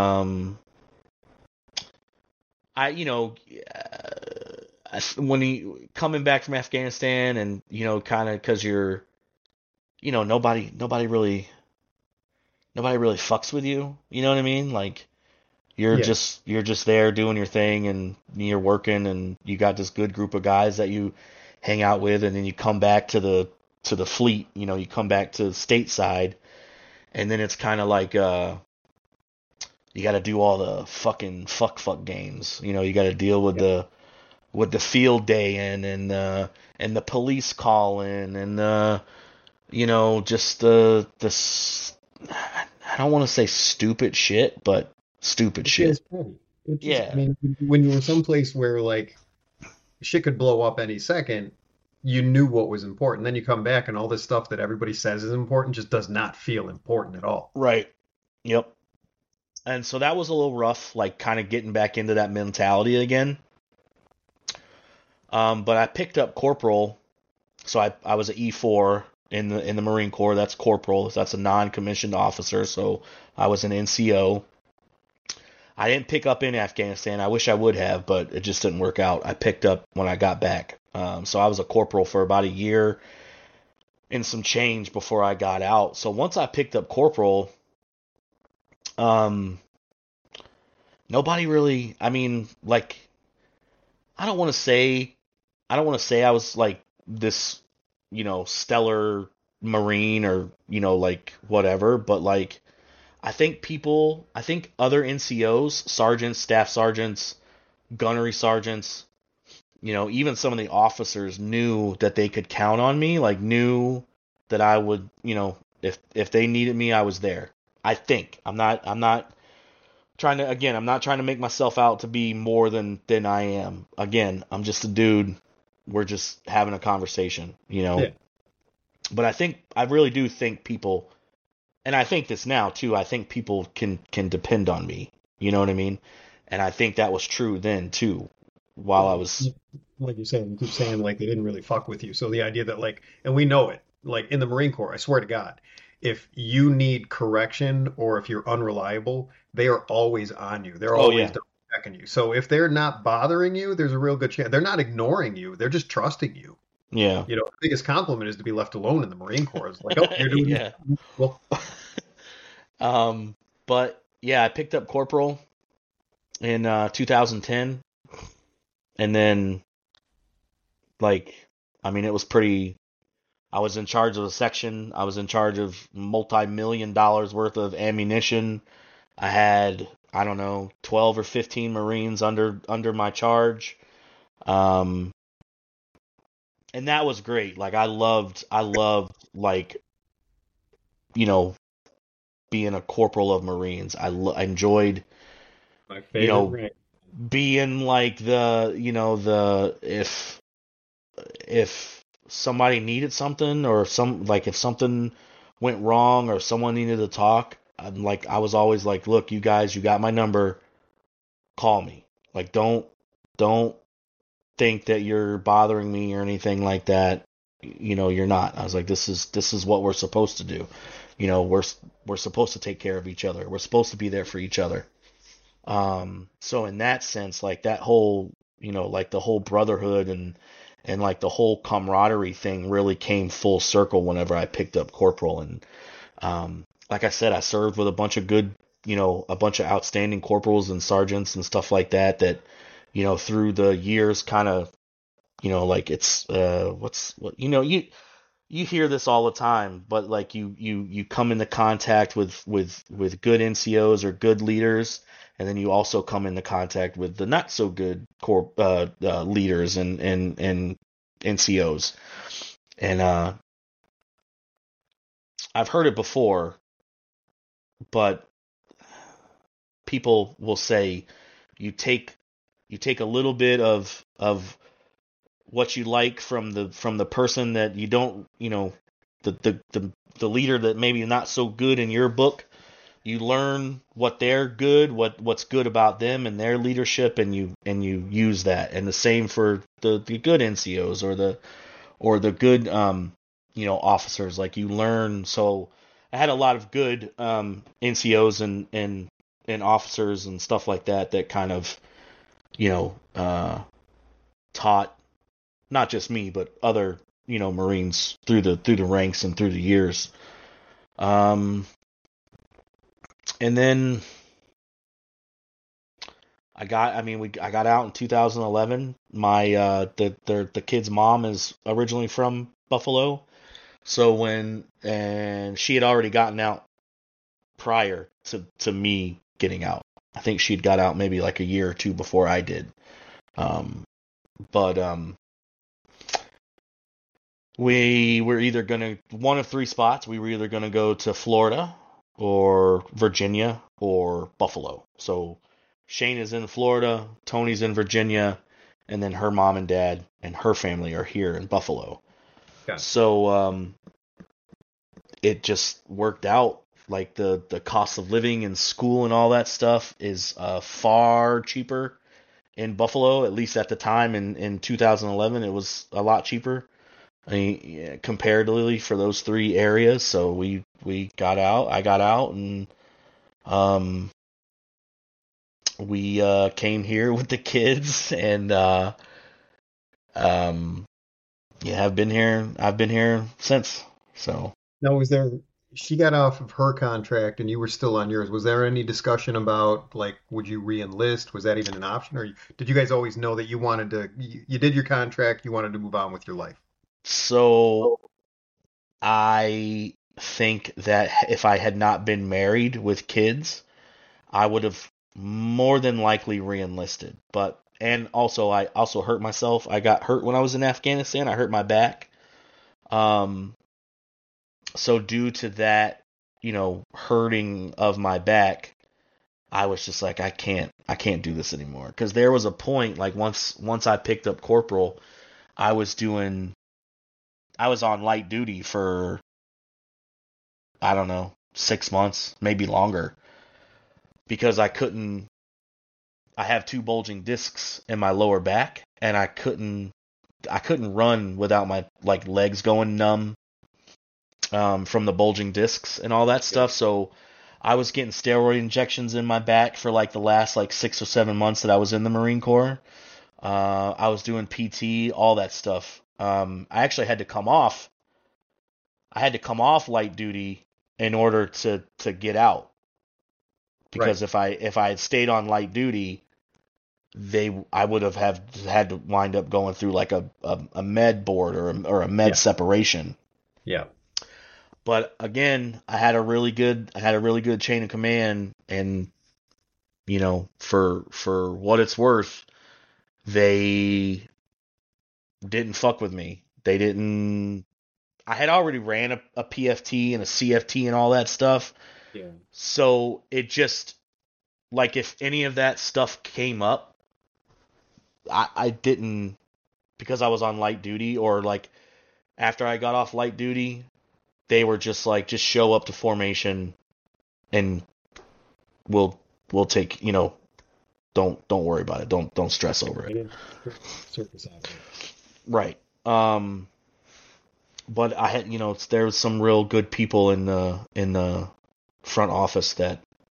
I you know when you coming back from Afghanistan, and kind of because you're nobody really fucks with you. You know what I mean? Like you're yeah. just there doing your thing, and you're working, and you got this good group of guys that you hang out with, and then you come back to the fleet. You come back to stateside, and then it's kind of like you got to do all the fucking fuck games. You got to deal with Yep. the field day in, and the police calling, and just I don't want to say stupid shit, but stupid It shit. feels petty. It just, I Yeah. mean, when you were someplace where like shit could blow up any second, you knew what was important. Then you come back and all this stuff that everybody says is important just does not feel important at all. Right. Yep. And so that was a little rough, like kind of getting back into that mentality again. But I picked up corporal, so I was an E4 in the Marine Corps. That's corporal. That's a non-commissioned officer. So I was an NCO. I didn't pick up in Afghanistan. I wish I would have, but it just didn't work out. I picked up when I got back. So I was a corporal for about a year and some change before I got out. So once I picked up corporal, um, nobody really. I mean, like, I don't want to say, I don't want to say I was like this, stellar Marine or like whatever, but like I think other NCOs, sergeants, staff sergeants, gunnery sergeants, even some of the officers knew that they could count on me, like knew that I would, if they needed me, I was there. I think. I'm not trying to again, I'm not trying to make myself out to be more than I am. Again, I'm just a dude. We're just having a conversation. Yeah. But I really do think people, and I think this now too. I think people can depend on me. You know what I mean? And I think that was true then too. While Well, I was, like you're saying, you keep saying like they didn't really fuck with you. So the idea that like, and we know it, like in the Marine Corps, I swear to God, if you need correction or if you're unreliable, they are always on you. They're oh always yeah, double checking you. So if they're not bothering you, there's a real good chance they're not ignoring you. They're just trusting you. Yeah. You know, the biggest compliment is to be left alone in the Marine Corps. It's like, oh, you're doing Yeah. your well, But yeah, I picked up corporal in 2010, and then like, I mean, it was pretty. I was in charge of a section. I was in charge of multi-million-dollars worth of ammunition. I had, I don't know, 12 or 15 Marines under my charge. Um, and that was great. Like I loved like, you know, being a corporal of Marines. I enjoyed, my you favorite know, rank. being like the, the if somebody needed something, or if something went wrong or someone needed to talk, I was always like, look, you guys, you got my number, call me. Like don't think that you're bothering me or anything like that. You're not. I was like, this is what we're supposed to do. We're supposed to take care of each other. We're supposed to be there for each other. So in that sense, like that whole, like the whole brotherhood and like the whole camaraderie thing really came full circle whenever I picked up corporal. And like I said, I served with a bunch of good, a bunch of outstanding corporals and sergeants and stuff like that, through the years kind of, like it's you hear this all the time, but like you come into contact with good NCOs or good leaders, and then you also come into contact with the not so good leaders and NCOs. And I've heard it before, but people will say you take a little bit of what you like from the person that you don't, the leader that maybe not so good in your book. You learn what they're good, what's good about them and their leadership, and you use that. And the same for the good NCOs or the good officers. Like you learn. So I had a lot of good NCOs and officers and stuff like that kind of taught not just me but other Marines through the ranks and through the years. And then I got out in 2011. My the kid's mom is originally from Buffalo, so and she had already gotten out prior to me getting out. I think she'd got out maybe like a year or two before I did. But we were either gonna one of three spots. We were either gonna go to Florida or Virginia or Buffalo. So Shane is in Florida, Tony's in Virginia, and then her mom and dad and her family are here in Buffalo. Gotcha. So it just worked out. Like the cost of living and school and all that stuff is far cheaper in Buffalo, at least at the time in 2011, it was a lot cheaper. I mean, yeah, comparatively for those three areas. So we got out. I got out, and um, we came here with the kids, and um, yeah, I've been here since. So Now, was there, she got off of her contract and you were still on yours. Was there any discussion about, like, would you re-enlist? Was that even an option? Or did you guys always know that you wanted to, you did your contract, you wanted to move on with your life? so I think that if I had not been married with kids, I would have more than likely re-enlisted. But and also I also hurt myself. I got hurt when I was in Afghanistan. I hurt my back. Um, so due to that, hurting of my back, I was just like, I can't do this anymore. Because there was a point, like once I picked up corporal, I was doing, I was on light duty for I don't know 6 months, maybe longer, because I couldn't. I have two bulging discs in my lower back, and I couldn't run without my like legs going numb from the bulging discs and all that Yep. stuff. So I was getting steroid injections in my back for like the last like 6 or 7 months that I was in the Marine Corps. I was doing PT, all that stuff. I actually had to come off. I had to come off light duty in order to get out Right. because if I had stayed on light duty, I would have had to wind up going through like a med board or a med Yeah. separation. Yeah. But again, I had a really good chain of command, and for what it's worth, they didn't fuck with me. They didn't. I had already ran a PFT and a CFT and all that stuff, Yeah. so it just like if any of that stuff came up, I didn't because I was on light duty or like after I got off light duty, they were just like just show up to formation and we'll we'll take don't worry about it. Don't stress over They it. didn't surface out of it. Right. But I had there was some real good people in the front office that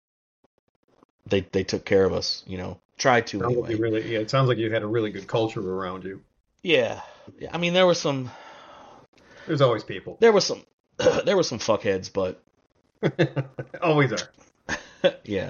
they took care of us. Tried to Sounds like you anyway. really, yeah, it sounds like you had a really good culture around you. Yeah. Yeah. I mean there was some There's always people. there was some there were some fuckheads, but Always are. yeah.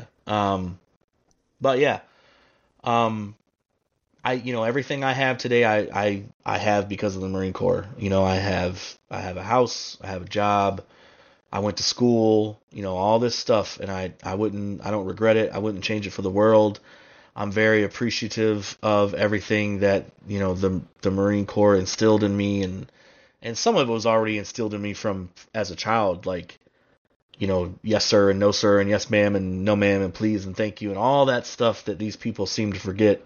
But yeah. Um everything I have today I have because of the Marine Corps. I have a house, I have a job, I went to school, all this stuff, and I don't regret it. I wouldn't change it for the world. I'm very appreciative of everything that, the Marine Corps instilled in me, and some of it was already instilled in me from as a child, like, yes sir and no sir and yes ma'am and no ma'am and please and thank you and all that stuff that these people seem to forget,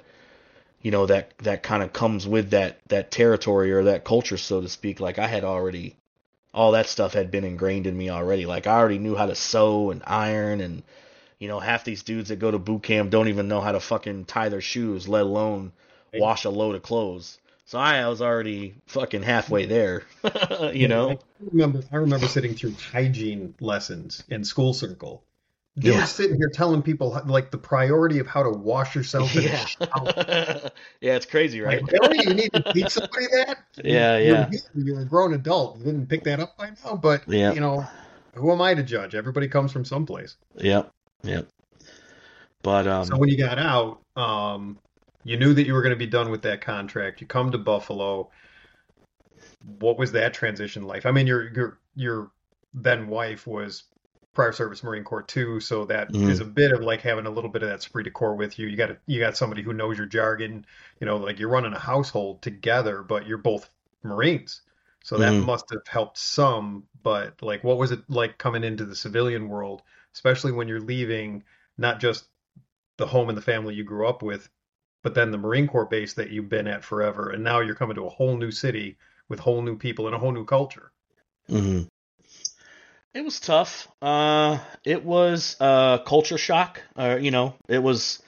that kind of comes with that territory or that culture, so to speak. Like I had already all that stuff had been ingrained in me already. Like I already knew how to sew and iron, and half these dudes that go to boot camp don't even know how to fucking tie their shoes, let alone Right? wash a load of clothes. So I was already fucking halfway there, you Yeah, know? I remember sitting through hygiene lessons in school circle. Yeah. Dudes sitting here telling people like the priority of how to wash yourself in a Yeah. shower. Yeah, it's crazy, Like, right? really? You need to teach somebody that? Yeah, You're yeah. here, you're a grown adult. You didn't pick that up by now, but Yeah. who am I to judge? Everybody comes from someplace. Yep. Yep. But So when you got out, you knew that you were going to be done with that contract. You come to Buffalo. What was that transition like? I mean, your then wife was prior service Marine Corps too, so that is mm, a bit of like having a little bit of that esprit de corps with you. You got somebody who knows your jargon. Like you're running a household together, but you're both Marines, so that mm, must have helped some. But like, what was it like coming into the civilian world, especially when you're leaving not just the home and the family you grew up with, but then the Marine Corps base that you've been at forever, and now you're coming to a whole new city with whole new people and a whole new culture. mm. It was tough. It was culture shock. It was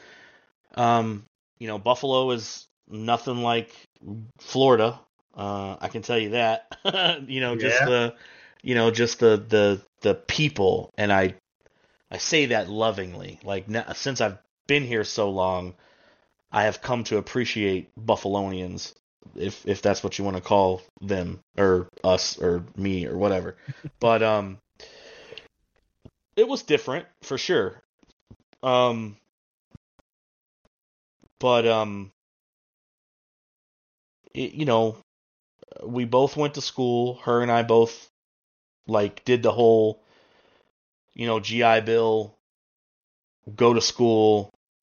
Buffalo is nothing like Florida. I can tell you that. Just Yeah. the people, and I say that lovingly. Like now, since I've been here so long, I have come to appreciate Buffalonians, if that's what you want to call them or us or me or whatever. But it was different for sure. Um, but it, we both went to school. Her and I both like did the whole GI Bill, go to school.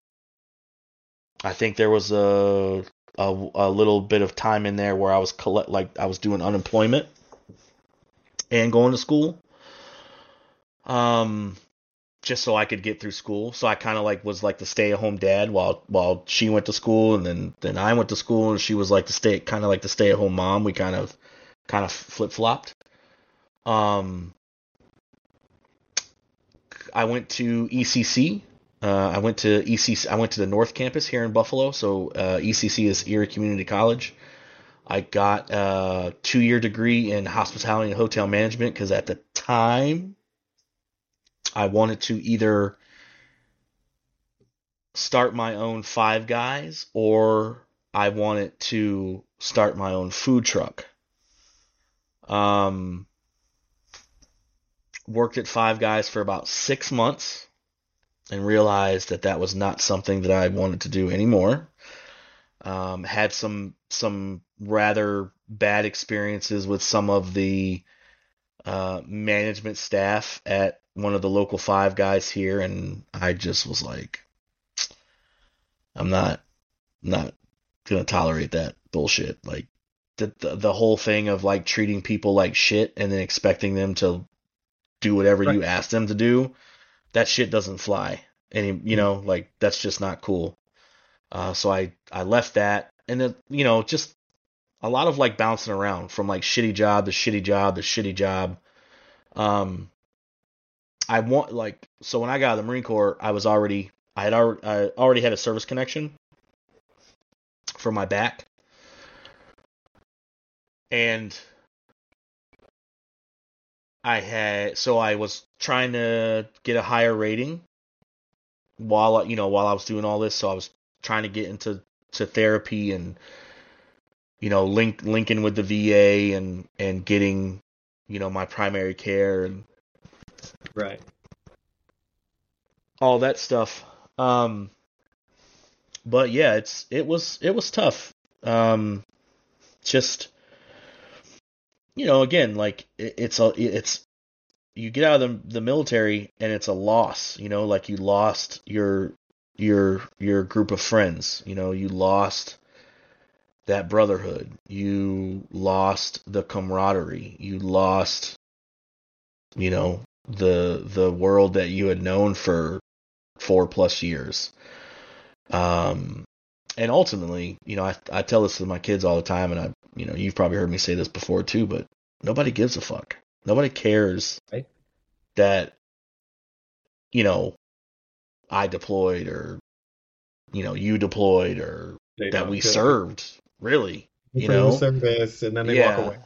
I think there was a little bit of time in there where I was doing unemployment and going to school. Um, just so I could get through school. So I kind of like was like the stay-at-home dad while she went to school, and then I went to school, and she was like the stay-at-home mom. We kind of flip-flopped. Um, I went to ECC. I went to ECC. I went to the North Campus here in Buffalo. So ECC is Erie Community College. I got a 2-year degree in hospitality and hotel management because at the time I wanted to either start my own Five Guys or I wanted to start my own food truck. Um, Worked at Five Guys for about 6 months and realized that that was not something that I wanted to do anymore. Had some rather bad experiences with some of the management staff at one of the local Five Guys here, and I just was like, I'm not gonna tolerate that bullshit. Like the whole thing of like treating people like shit and then expecting them to do whatever Right. you ask them to do, that shit doesn't fly. And like that's just not cool. So I left that, and then just a lot of like bouncing around from like shitty job to shitty job to shitty job. Um, I want like so when I got out of the Marine Corps, I already had a service connection for my back, and I was trying to get a higher rating while I was doing all this. So I was trying to get into therapy and linking with the VA and getting my primary care and Right. all that stuff. But yeah, it was tough. Just again, like it's you get out of the military and it's a loss. Like you lost your group of friends. You lost that brotherhood. You lost the camaraderie. You lost the world that you had known for 4+ years. And ultimately, I tell this to my kids all the time, and you've probably heard me say this before too, but nobody gives a fuck. Nobody cares Right. that, I deployed or, you deployed or They that don't we care. served, really, For the service, and then they walk Yeah. away.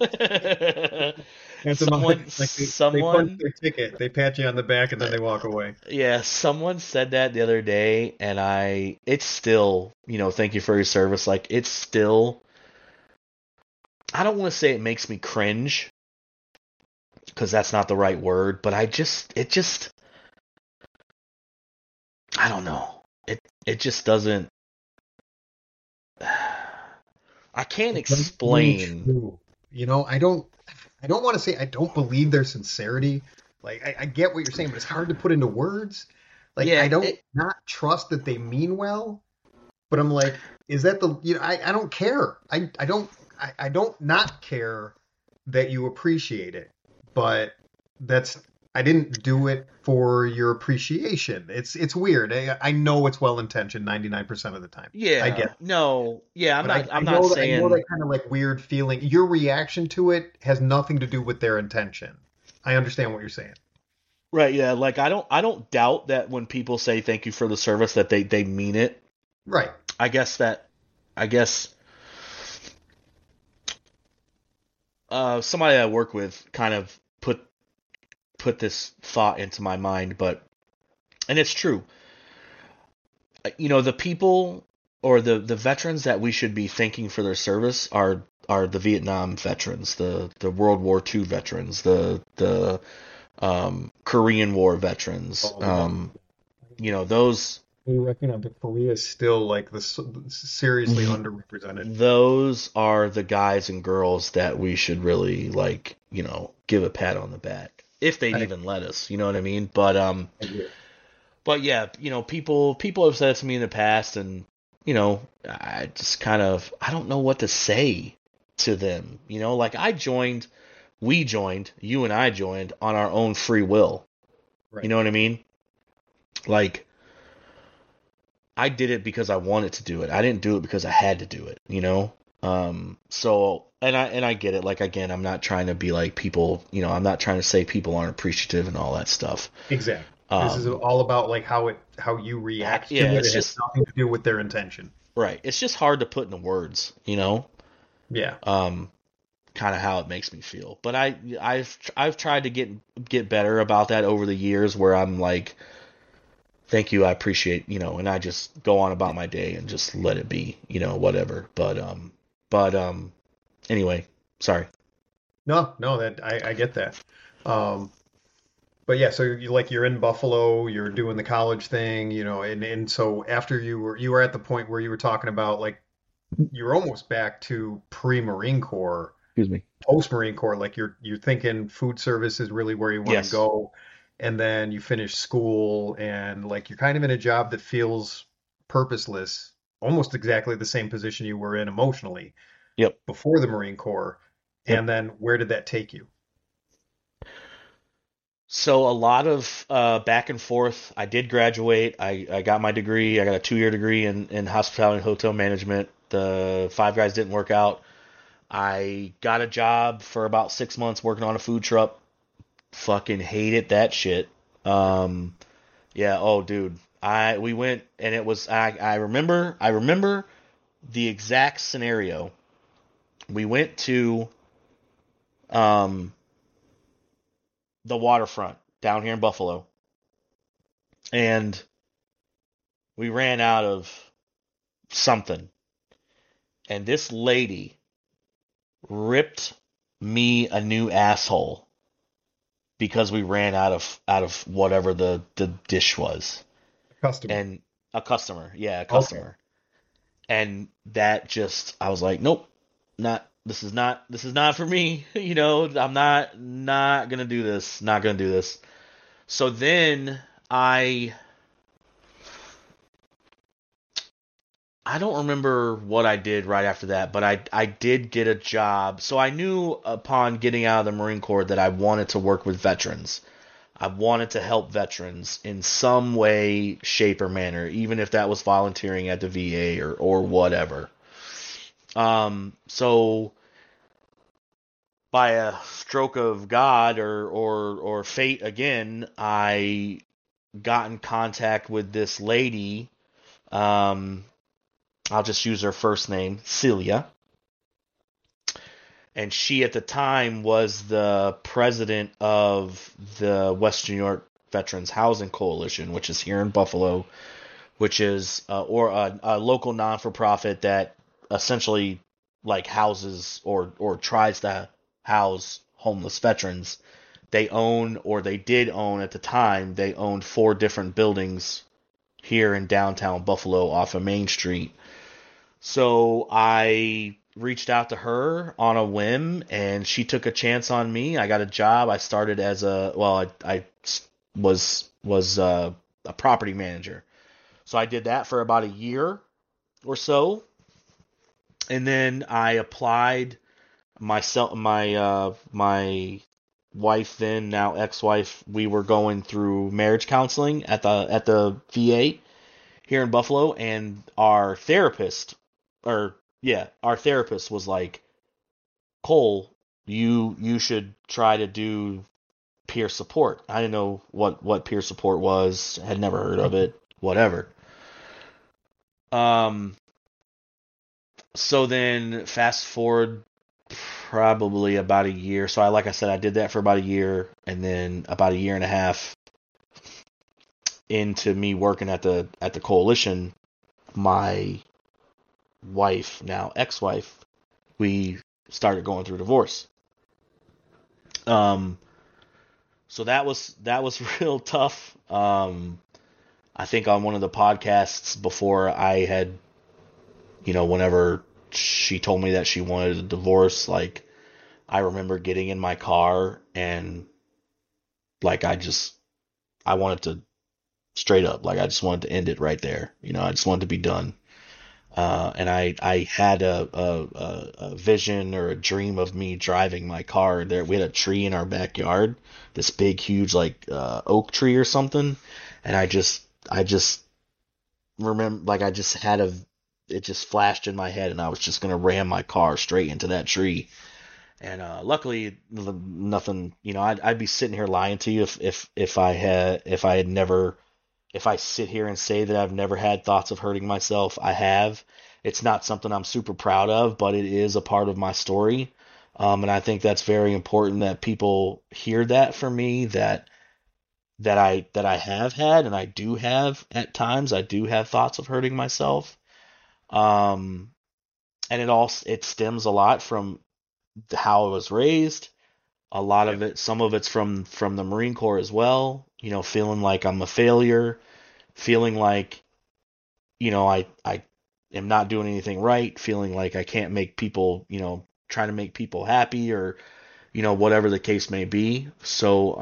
And some like they punch Someone, their ticket, they pat you on the back, and then they walk away. yeah, someone said that the other day, and it's still, thank you for your service. Like, it's still, I don't want to say it makes me cringe, because that's not the right word, but I don't know. It just doesn't, I can't It doesn't ring explain. true. I don't want to say I don't believe their sincerity. Like I get what you're saying, but it's hard to put into words. Like Yeah, I don't not trust that they mean well, but I'm like, is that I don't care. I don't not care that you appreciate it, but that's I didn't do it for your appreciation. It's weird. I know it's well intentioned 99% of the time. I get yeah, it. no, yeah, But I'm not I know that saying, kind of like weird feeling. Your reaction to it has nothing to do with their intention. I understand what you're saying. right, yeah, like I don't doubt that when people say thank you for the service that they mean it. Right. I guess that I guess somebody I work with kind of put this thought into my mind, but and it's true. The people or the veterans that we should be thanking for their service are the Vietnam veterans, the World War II veterans, the Korean War veterans. Oh, the vet. Those We recognize that Korea is still like seriously underrepresented. those are the guys and girls that we should really like, give a pat on the back if they'd I, even let us. You know what I mean? But yeah, people have said it to me in the past, and I just kind of I don't know what to say to them. Like we joined, you and I joined on our own free will. You right. know what I mean? Like I did it because I wanted to do it. I didn't do it because I had to do it. So and I get it. Like again, I'm not trying to be like people. I'm not trying to say people aren't appreciative and all that stuff. Exactly. This is Um, all about like how you react to yeah, it. it's It has just nothing to do with their intention. right. It's just hard to put into words. Yeah. Um, kind of how it makes me feel. But I've tried to get better about that over the years, where I'm like, thank you, I appreciate, and I just go on about my day and just let it be, whatever. But anyway, sorry. No, no, that I get that. Um, but yeah, so you're in Buffalo, you're doing the college thing, and so after you were at the point where you were talking about like you're almost back to pre-Marine Corps, Excuse me. post-Marine Corps, like you're thinking food service is really where you want to Yes. go, and then you finish school and like you're kind of in a job that feels purposeless, almost exactly the same position you were in emotionally Yep. before the Marine Corps. Yep. And then where did that take you? So a lot of back and forth. I did graduate. I got my degree. I got a 2-year degree in hospitality and hotel management. The Five Guys didn't work out. I got a job for about 6 months working on a food truck. Fucking hated that shit. Um, yeah. Oh, dude. We went and it was. I remember the exact scenario. We went to um the waterfront down here in Buffalo, and we ran out of something, and this lady ripped me a new asshole because we ran out of whatever the dish was. Customer. And a customer, yeah, a Okay. customer. And that just, I was like, nope, not this is not for me. I'm not gonna do this. Not gonna do this. So then I I don't remember what I did right after that, but I did get a job. So I knew upon getting out of the Marine Corps that I wanted to work with veterans. I wanted to help veterans in some way, shape, or manner, even if that was volunteering at the VA or whatever. So by a stroke of God or fate again, I got in contact with this lady. Um, I'll just use her first name, Celia, and she at the time was the president of the Western New York Veterans Housing Coalition, which is here in Buffalo, which is or a local non for profit that essentially like houses or tries to house homeless veterans. They own, or they did own at the time, they owned 4 different buildings here in downtown Buffalo off of Main Street. So I reached out to her on a whim, and she took a chance on me. I got a job. I started as I was a property manager. So I did that for about a year or so, and then I applied myself, my wife then, now ex-wife. We were going through marriage counseling at the VA here in Buffalo, and or our therapist was like, Cole, you should try to do peer support. I didn't know what peer support was, had never heard of it, whatever. Um, so then fast forward probably about a year. So like I said, I did that for about a year, and then about a year and a half into me working at the coalition, my wife, now ex-wife, we started going through divorce. Um, so that was real tough. I think on one of the podcasts before, I had, whenever she told me that she wanted a divorce, like I remember getting in my car and like I wanted to, straight up, like I just wanted to end it right there. I just wanted to be done. And I had a vision or a dream of me driving my car there. We had a tree in our backyard, this big, huge, like oak tree or something, and I just remember, like, it just flashed in my head, and I was just gonna ram my car straight into that tree. And luckily, nothing. I'd be sitting here lying to you if I had never, if I sit here and say that I've never had thoughts of hurting myself. I have. It's not something I'm super proud of, but it is a part of my story. And I think that's very important that people hear that from me, that I have had and I do have at times. I do have thoughts of hurting myself. Um, and it stems a lot from how I was raised. A lot Yeah. of it, some of it's from the Marine Corps as well. Feeling like I'm a failure, feeling like I am not doing anything right, feeling like I can't make people, trying to make people happy, or whatever the case may be. So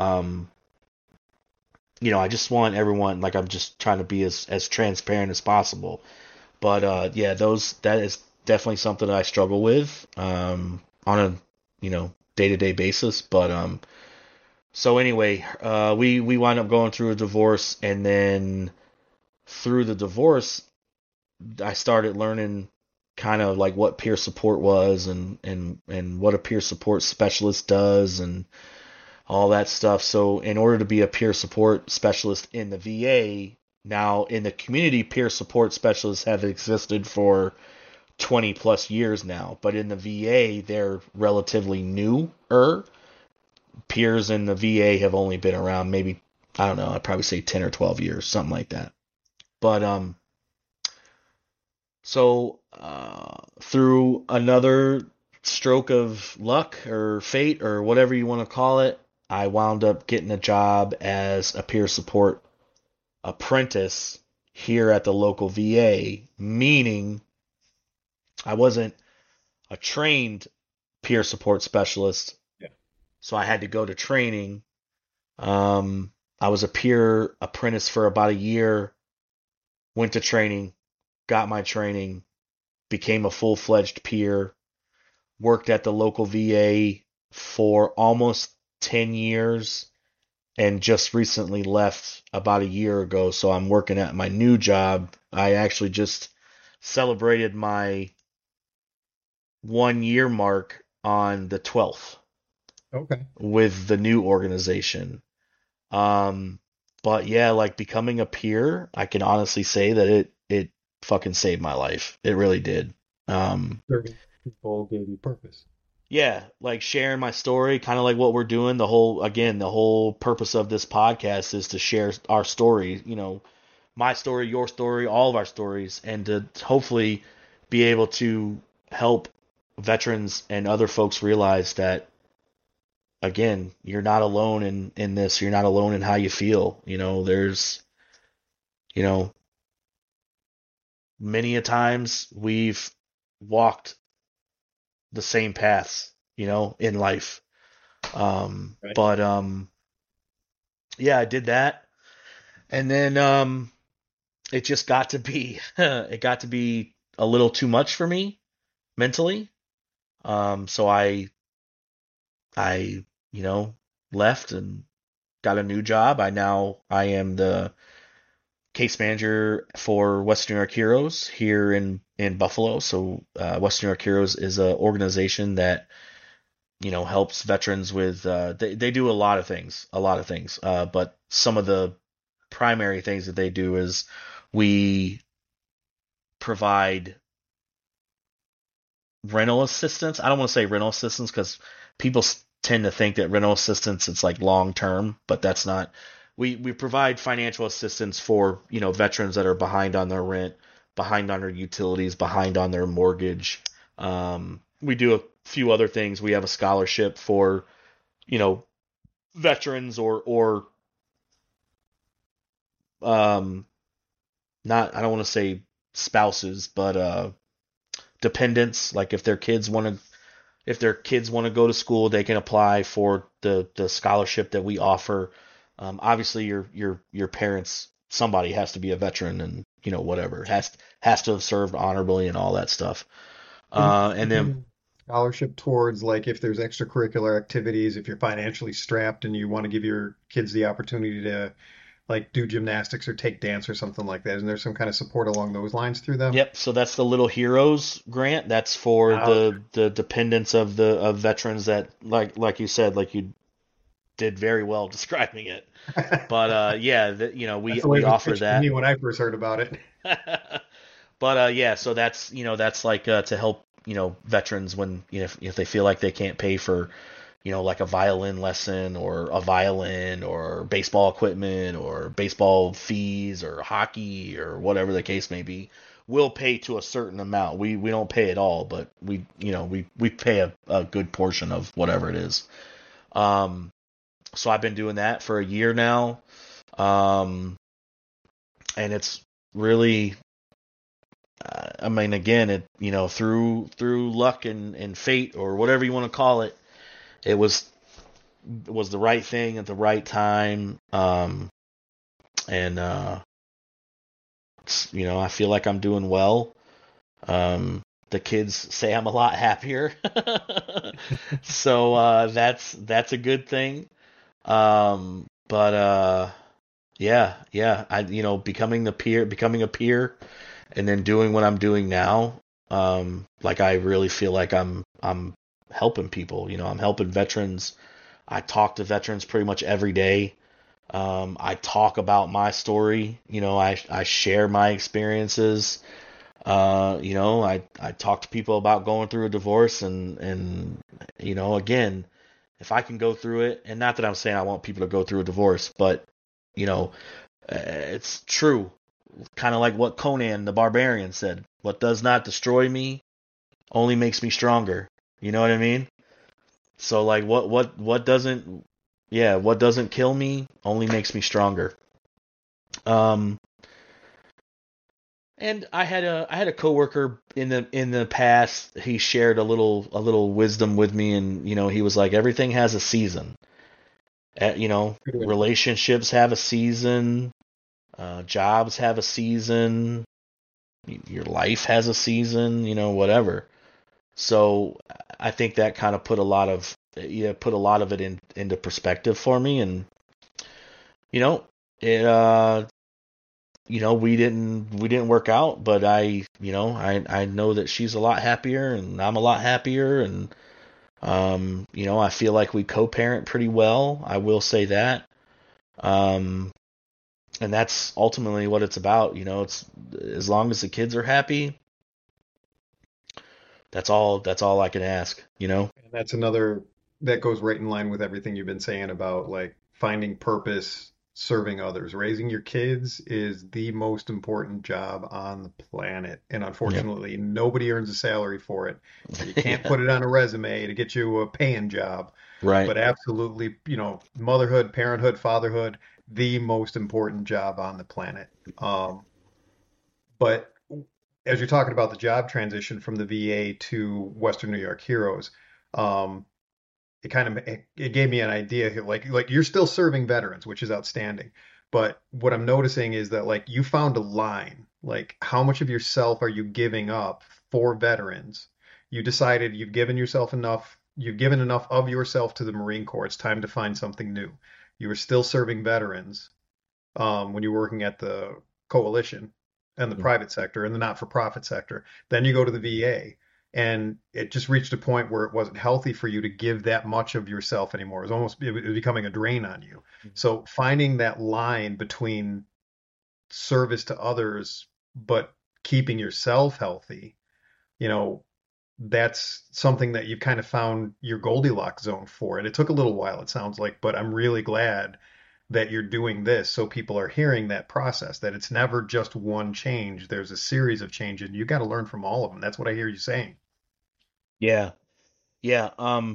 I just want everyone, like, I'm just trying to be as transparent as possible. But yeah, that is definitely something that I struggle with on a day-to-day basis. But so anyway, we wind up going through a divorce, and then through the divorce, I started learning kind of like what peer support was, and what a peer support specialist does, and all that stuff. So in order to be a peer support specialist in the VA, now in the community, peer support specialists have existed for 20 plus years now, but in the VA, they're relatively newer. Peers in the VA have only been around, maybe, I don't know, I'd probably say 10 or 12 years, something like that. But so through another stroke of luck or fate or whatever you want to call it, I wound up getting a job as a peer support apprentice here at the local VA, meaning I wasn't a trained peer support specialist, Yeah. so I had to go to training. I was a peer apprentice for about a year, went to training, got my training, became a full-fledged peer, worked at the local VA for almost 10 years, and just recently left about a year ago. So I'm working at my new job. I actually just celebrated my 1 year mark on the 12th Okay. with the new organization. Um, but yeah, like becoming a peer, I can honestly say that it fucking saved my life. It really did. Um, Serving people gave you purpose. yeah, like sharing my story, kind of like what we're doing. The whole purpose of this podcast is to share our story, my story, your story, all of our stories, and to hopefully be able to help veterans and other folks realize that, again, you're not alone in this. You're not alone in how you feel. There's, you know, many a times we've walked the same paths, in life. Right. But yeah, I did that, and then it just got to be it got to be a little too much for me mentally. So I left and got a new job. I am the case manager for Western New York Heroes here in Buffalo. So Western New York Heroes is an organization that helps veterans with they do a lot of things. But some of the primary things that they do is we provide rental assistance. I don't want to say rental assistance because people tend to think that rental assistance it's like long term, but that's not. We provide financial assistance for veterans that are behind on their rent, behind on their utilities, behind on their mortgage. We do a few other things. We have a scholarship for you know veterans or um not, I don't want to say spouses, but dependents. Like if their kids want to go to school, they can apply for the scholarship that we offer. Obviously, your parents, somebody has to be a veteran, and whatever has to have served honorably and all that stuff. Are you And then thinking scholarship towards like if there's extracurricular activities, if you're financially strapped and you want to give your kids the opportunity to like do gymnastics or take dance or something like that? Isn't there some kind of support along those lines through them? yep, so that's the Little Heroes grant. That's for Oh, the dependents of veterans that like you said, like you did very well describing it. okay. But yeah, That's the way we it was offer pitched to me that. when I first heard about it. But yeah, so that's that's like to help veterans when, if they feel like they can't pay for, like a violin lesson or a violin or baseball equipment or baseball fees or hockey or whatever the case may be, we'll pay to a certain amount. We don't pay it all, but we pay a good portion of whatever it is. Um, so I've been doing that for a year now. Um, and it's really, I mean, again, through luck and fate or whatever you want to call it, it was the right thing at the right time. And I feel like I'm doing well. The kids say I'm a lot happier, so that's a good thing. But yeah, becoming a peer, and then doing what I'm doing now. Like I really feel like I'm helping people. I'm helping veterans. I talk to veterans pretty much every day. I talk about my story. I share my experiences. I talk to people about going through a divorce, and again, if I can go through it, and not that I'm saying I want people to go through a divorce, but it's true. Kind of like what Conan the Barbarian said: "What does not destroy me only makes me stronger." You know what I mean? So like, what doesn't, yeah, what doesn't kill me only makes me stronger. Um, and I had a coworker in the past. He shared a little wisdom with me, and he was like, everything has a season. Relationships have a season. Jobs have a season. Your life has a season. Whatever. So I think that kind of put a lot of it into perspective for me, and you know it we didn't work out, but I know that she's a lot happier and I'm a lot happier, and I feel like we co-parent pretty well. I will say that. Um and that's ultimately what it's about. It's as long as the kids are happy, that's all I can ask. And that's that goes right in line with everything you've been saying about like finding purpose, serving others. Raising your kids is the most important job on the planet. And Yep. unfortunately, nobody earns a salary for it. You can't Yeah. put it on a resume to get you a paying job. Right. But absolutely, motherhood, parenthood, fatherhood, the most important job on the planet. Um, but as you're talking about the job transition from the VA to Western New York Heroes, um, it gave me an idea. Like you're still serving veterans, which is outstanding. But what I'm noticing is that like you found a line. Like how much of yourself are you giving up for veterans? You decided you've given yourself enough. You've given enough of yourself to the Marine Corps. It's time to find something new. You are still serving veterans when you're working at the coalition and the private sector and the not-for-profit sector. Then you go to the VA, and it just reached a point where it wasn't healthy for you to give that much of yourself anymore. It was becoming a drain on you. So finding that line between service to others but keeping yourself healthy, you know, that's something that you've kind of found your Goldilocks zone for. And it took a little while, it sounds like, but I'm really glad that you're doing this so people are hearing that process, that it's never just one change. There's a series of changes, and you got to learn from all of them. That's what I hear you saying. Yeah. Yeah.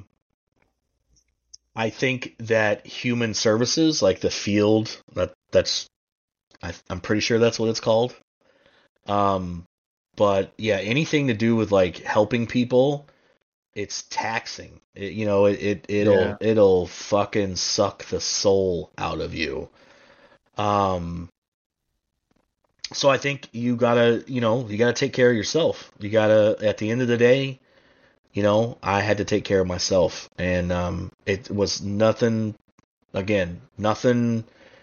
I think that human services, like the field, I'm pretty sure that's what it's called. Um, but yeah, anything to do with like helping people, it's taxing. Yeah. It'll fucking suck the soul out of you. Um, so I think you gotta take care of yourself. You gotta, at the end of the day, I had to take care of myself, and it was nothing. Again, nothing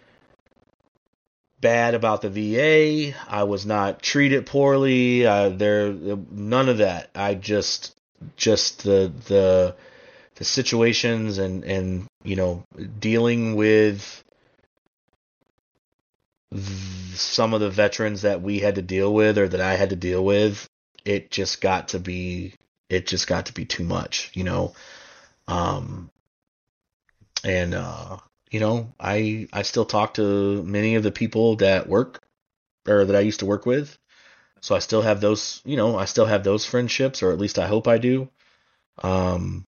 bad about the VA. I was not treated poorly. None of that. I just the situations, and dealing with some of the veterans that we had to deal with, or that I had to deal with. It just got to be it just got to be too much, you know. Um, and you know, I still talk to many of the people that work or that I used to work with. So I still have those, you know, I still have those friendships, or at least I hope I do. Um,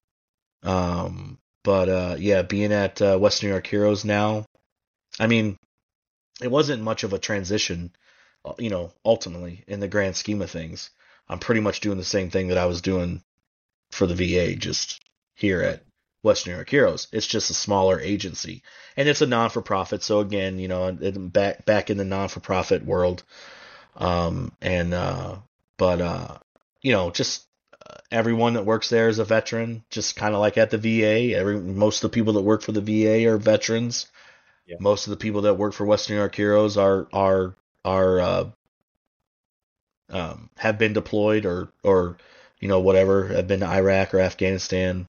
but yeah, being at West New York Heroes now, I mean, it wasn't much of a transition, you know, ultimately in the grand scheme of things. I'm pretty much doing the same thing that I was doing for the VA, just here Right. at West New York Heroes. It's just a smaller agency, and it's a non-for-profit. So again, you know, back in the non-for-profit world, and but you know, just everyone that works there is a veteran, just kind of like at the VA. Most of the people that work for the VA are veterans. Yeah. Most of the people that work for West New York Heroes are have been deployed or you know whatever, have been to Iraq or Afghanistan.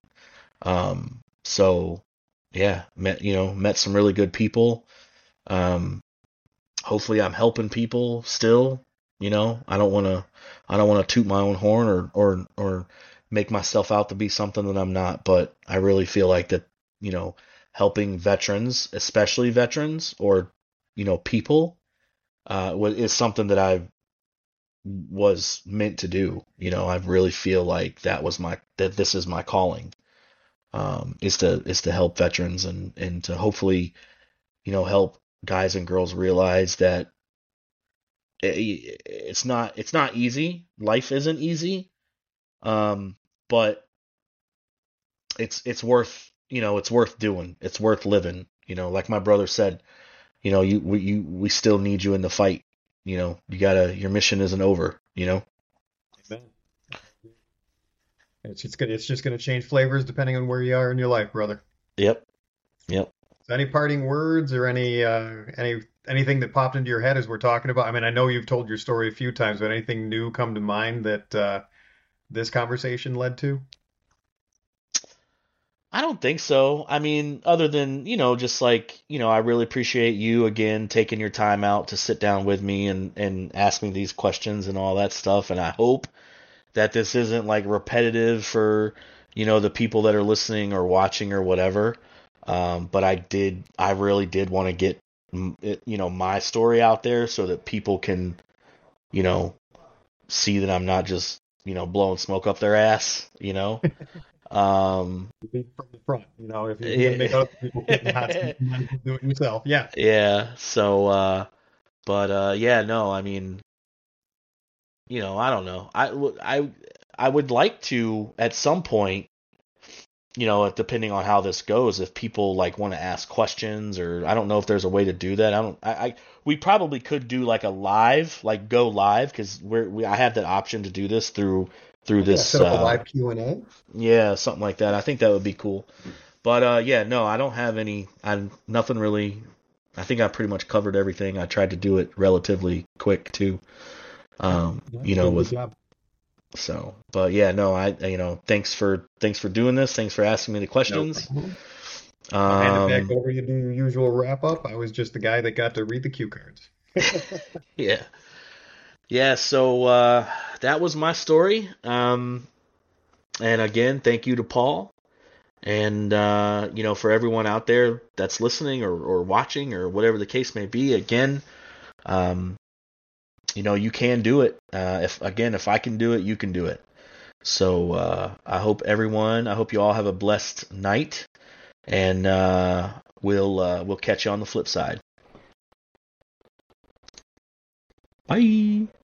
So yeah, met some really good people. Um, hopefully I'm helping people still. You know, I don't want to toot my own horn or make myself out to be something that I'm not. But I really feel like that, you know, helping veterans, especially veterans or you know people, is something that I was meant to do. You know, I really feel like that this is my calling. Is to help veterans and to hopefully you know help guys and girls realize that it's not easy. Life isn't easy. But it's worth you know it's worth doing. It's worth living. You know, like my brother said, you know, we still need you in the fight. You know, your mission isn't over. You know. Amen. It's just gonna change flavors depending on where you are in your life, brother. Yep. Yep. So any parting words or anything that popped into your head as we're talking about? I mean, I know you've told your story a few times, but anything new come to mind that this conversation led to? I don't think so. I mean, other than, you know, just like, you know, I really appreciate you again taking your time out to sit down with me and ask me these questions and all that stuff. And I hope that this isn't like repetitive for, you know, the people that are listening or watching or whatever. But I really did want to get, you know, my story out there so that people can, you know, see that I'm not just, you know, blowing smoke up their ass, you know. Um, Lead from the front, you know, if you're gonna make other people put in the hot seat, you might as well do it yourself. Yeah. yeah. So, but yeah, no, I mean, you know, I don't know. I would like to at some point, you know, depending on how this goes, if people like want to ask questions, or I don't know if there's a way to do that. I don't. We probably could do like a live, like go live, because I have that option to do this through Yeah, this. set up a live Q&A. Yeah, something like that. I think that would be cool. But yeah, no, I don't have any. I nothing really. I think I pretty much covered everything. I tried to do it relatively quick too. Yeah, yeah, You you know, did a good with job. so, but yeah, no, you know, thanks for doing this. Thanks for asking me the No questions. problem. I'll hand it back Um, over. You do your usual wrap up. I was just the guy that got to read the cue cards. yeah, yeah. So that was my story. And again, thank you to Paul, and you know, for everyone out there that's listening or watching or whatever the case may be. Again, um, you know, you can do it. If I can do it, you can do it. So I hope you all have a blessed night, and we'll catch you on the flip side. Bye.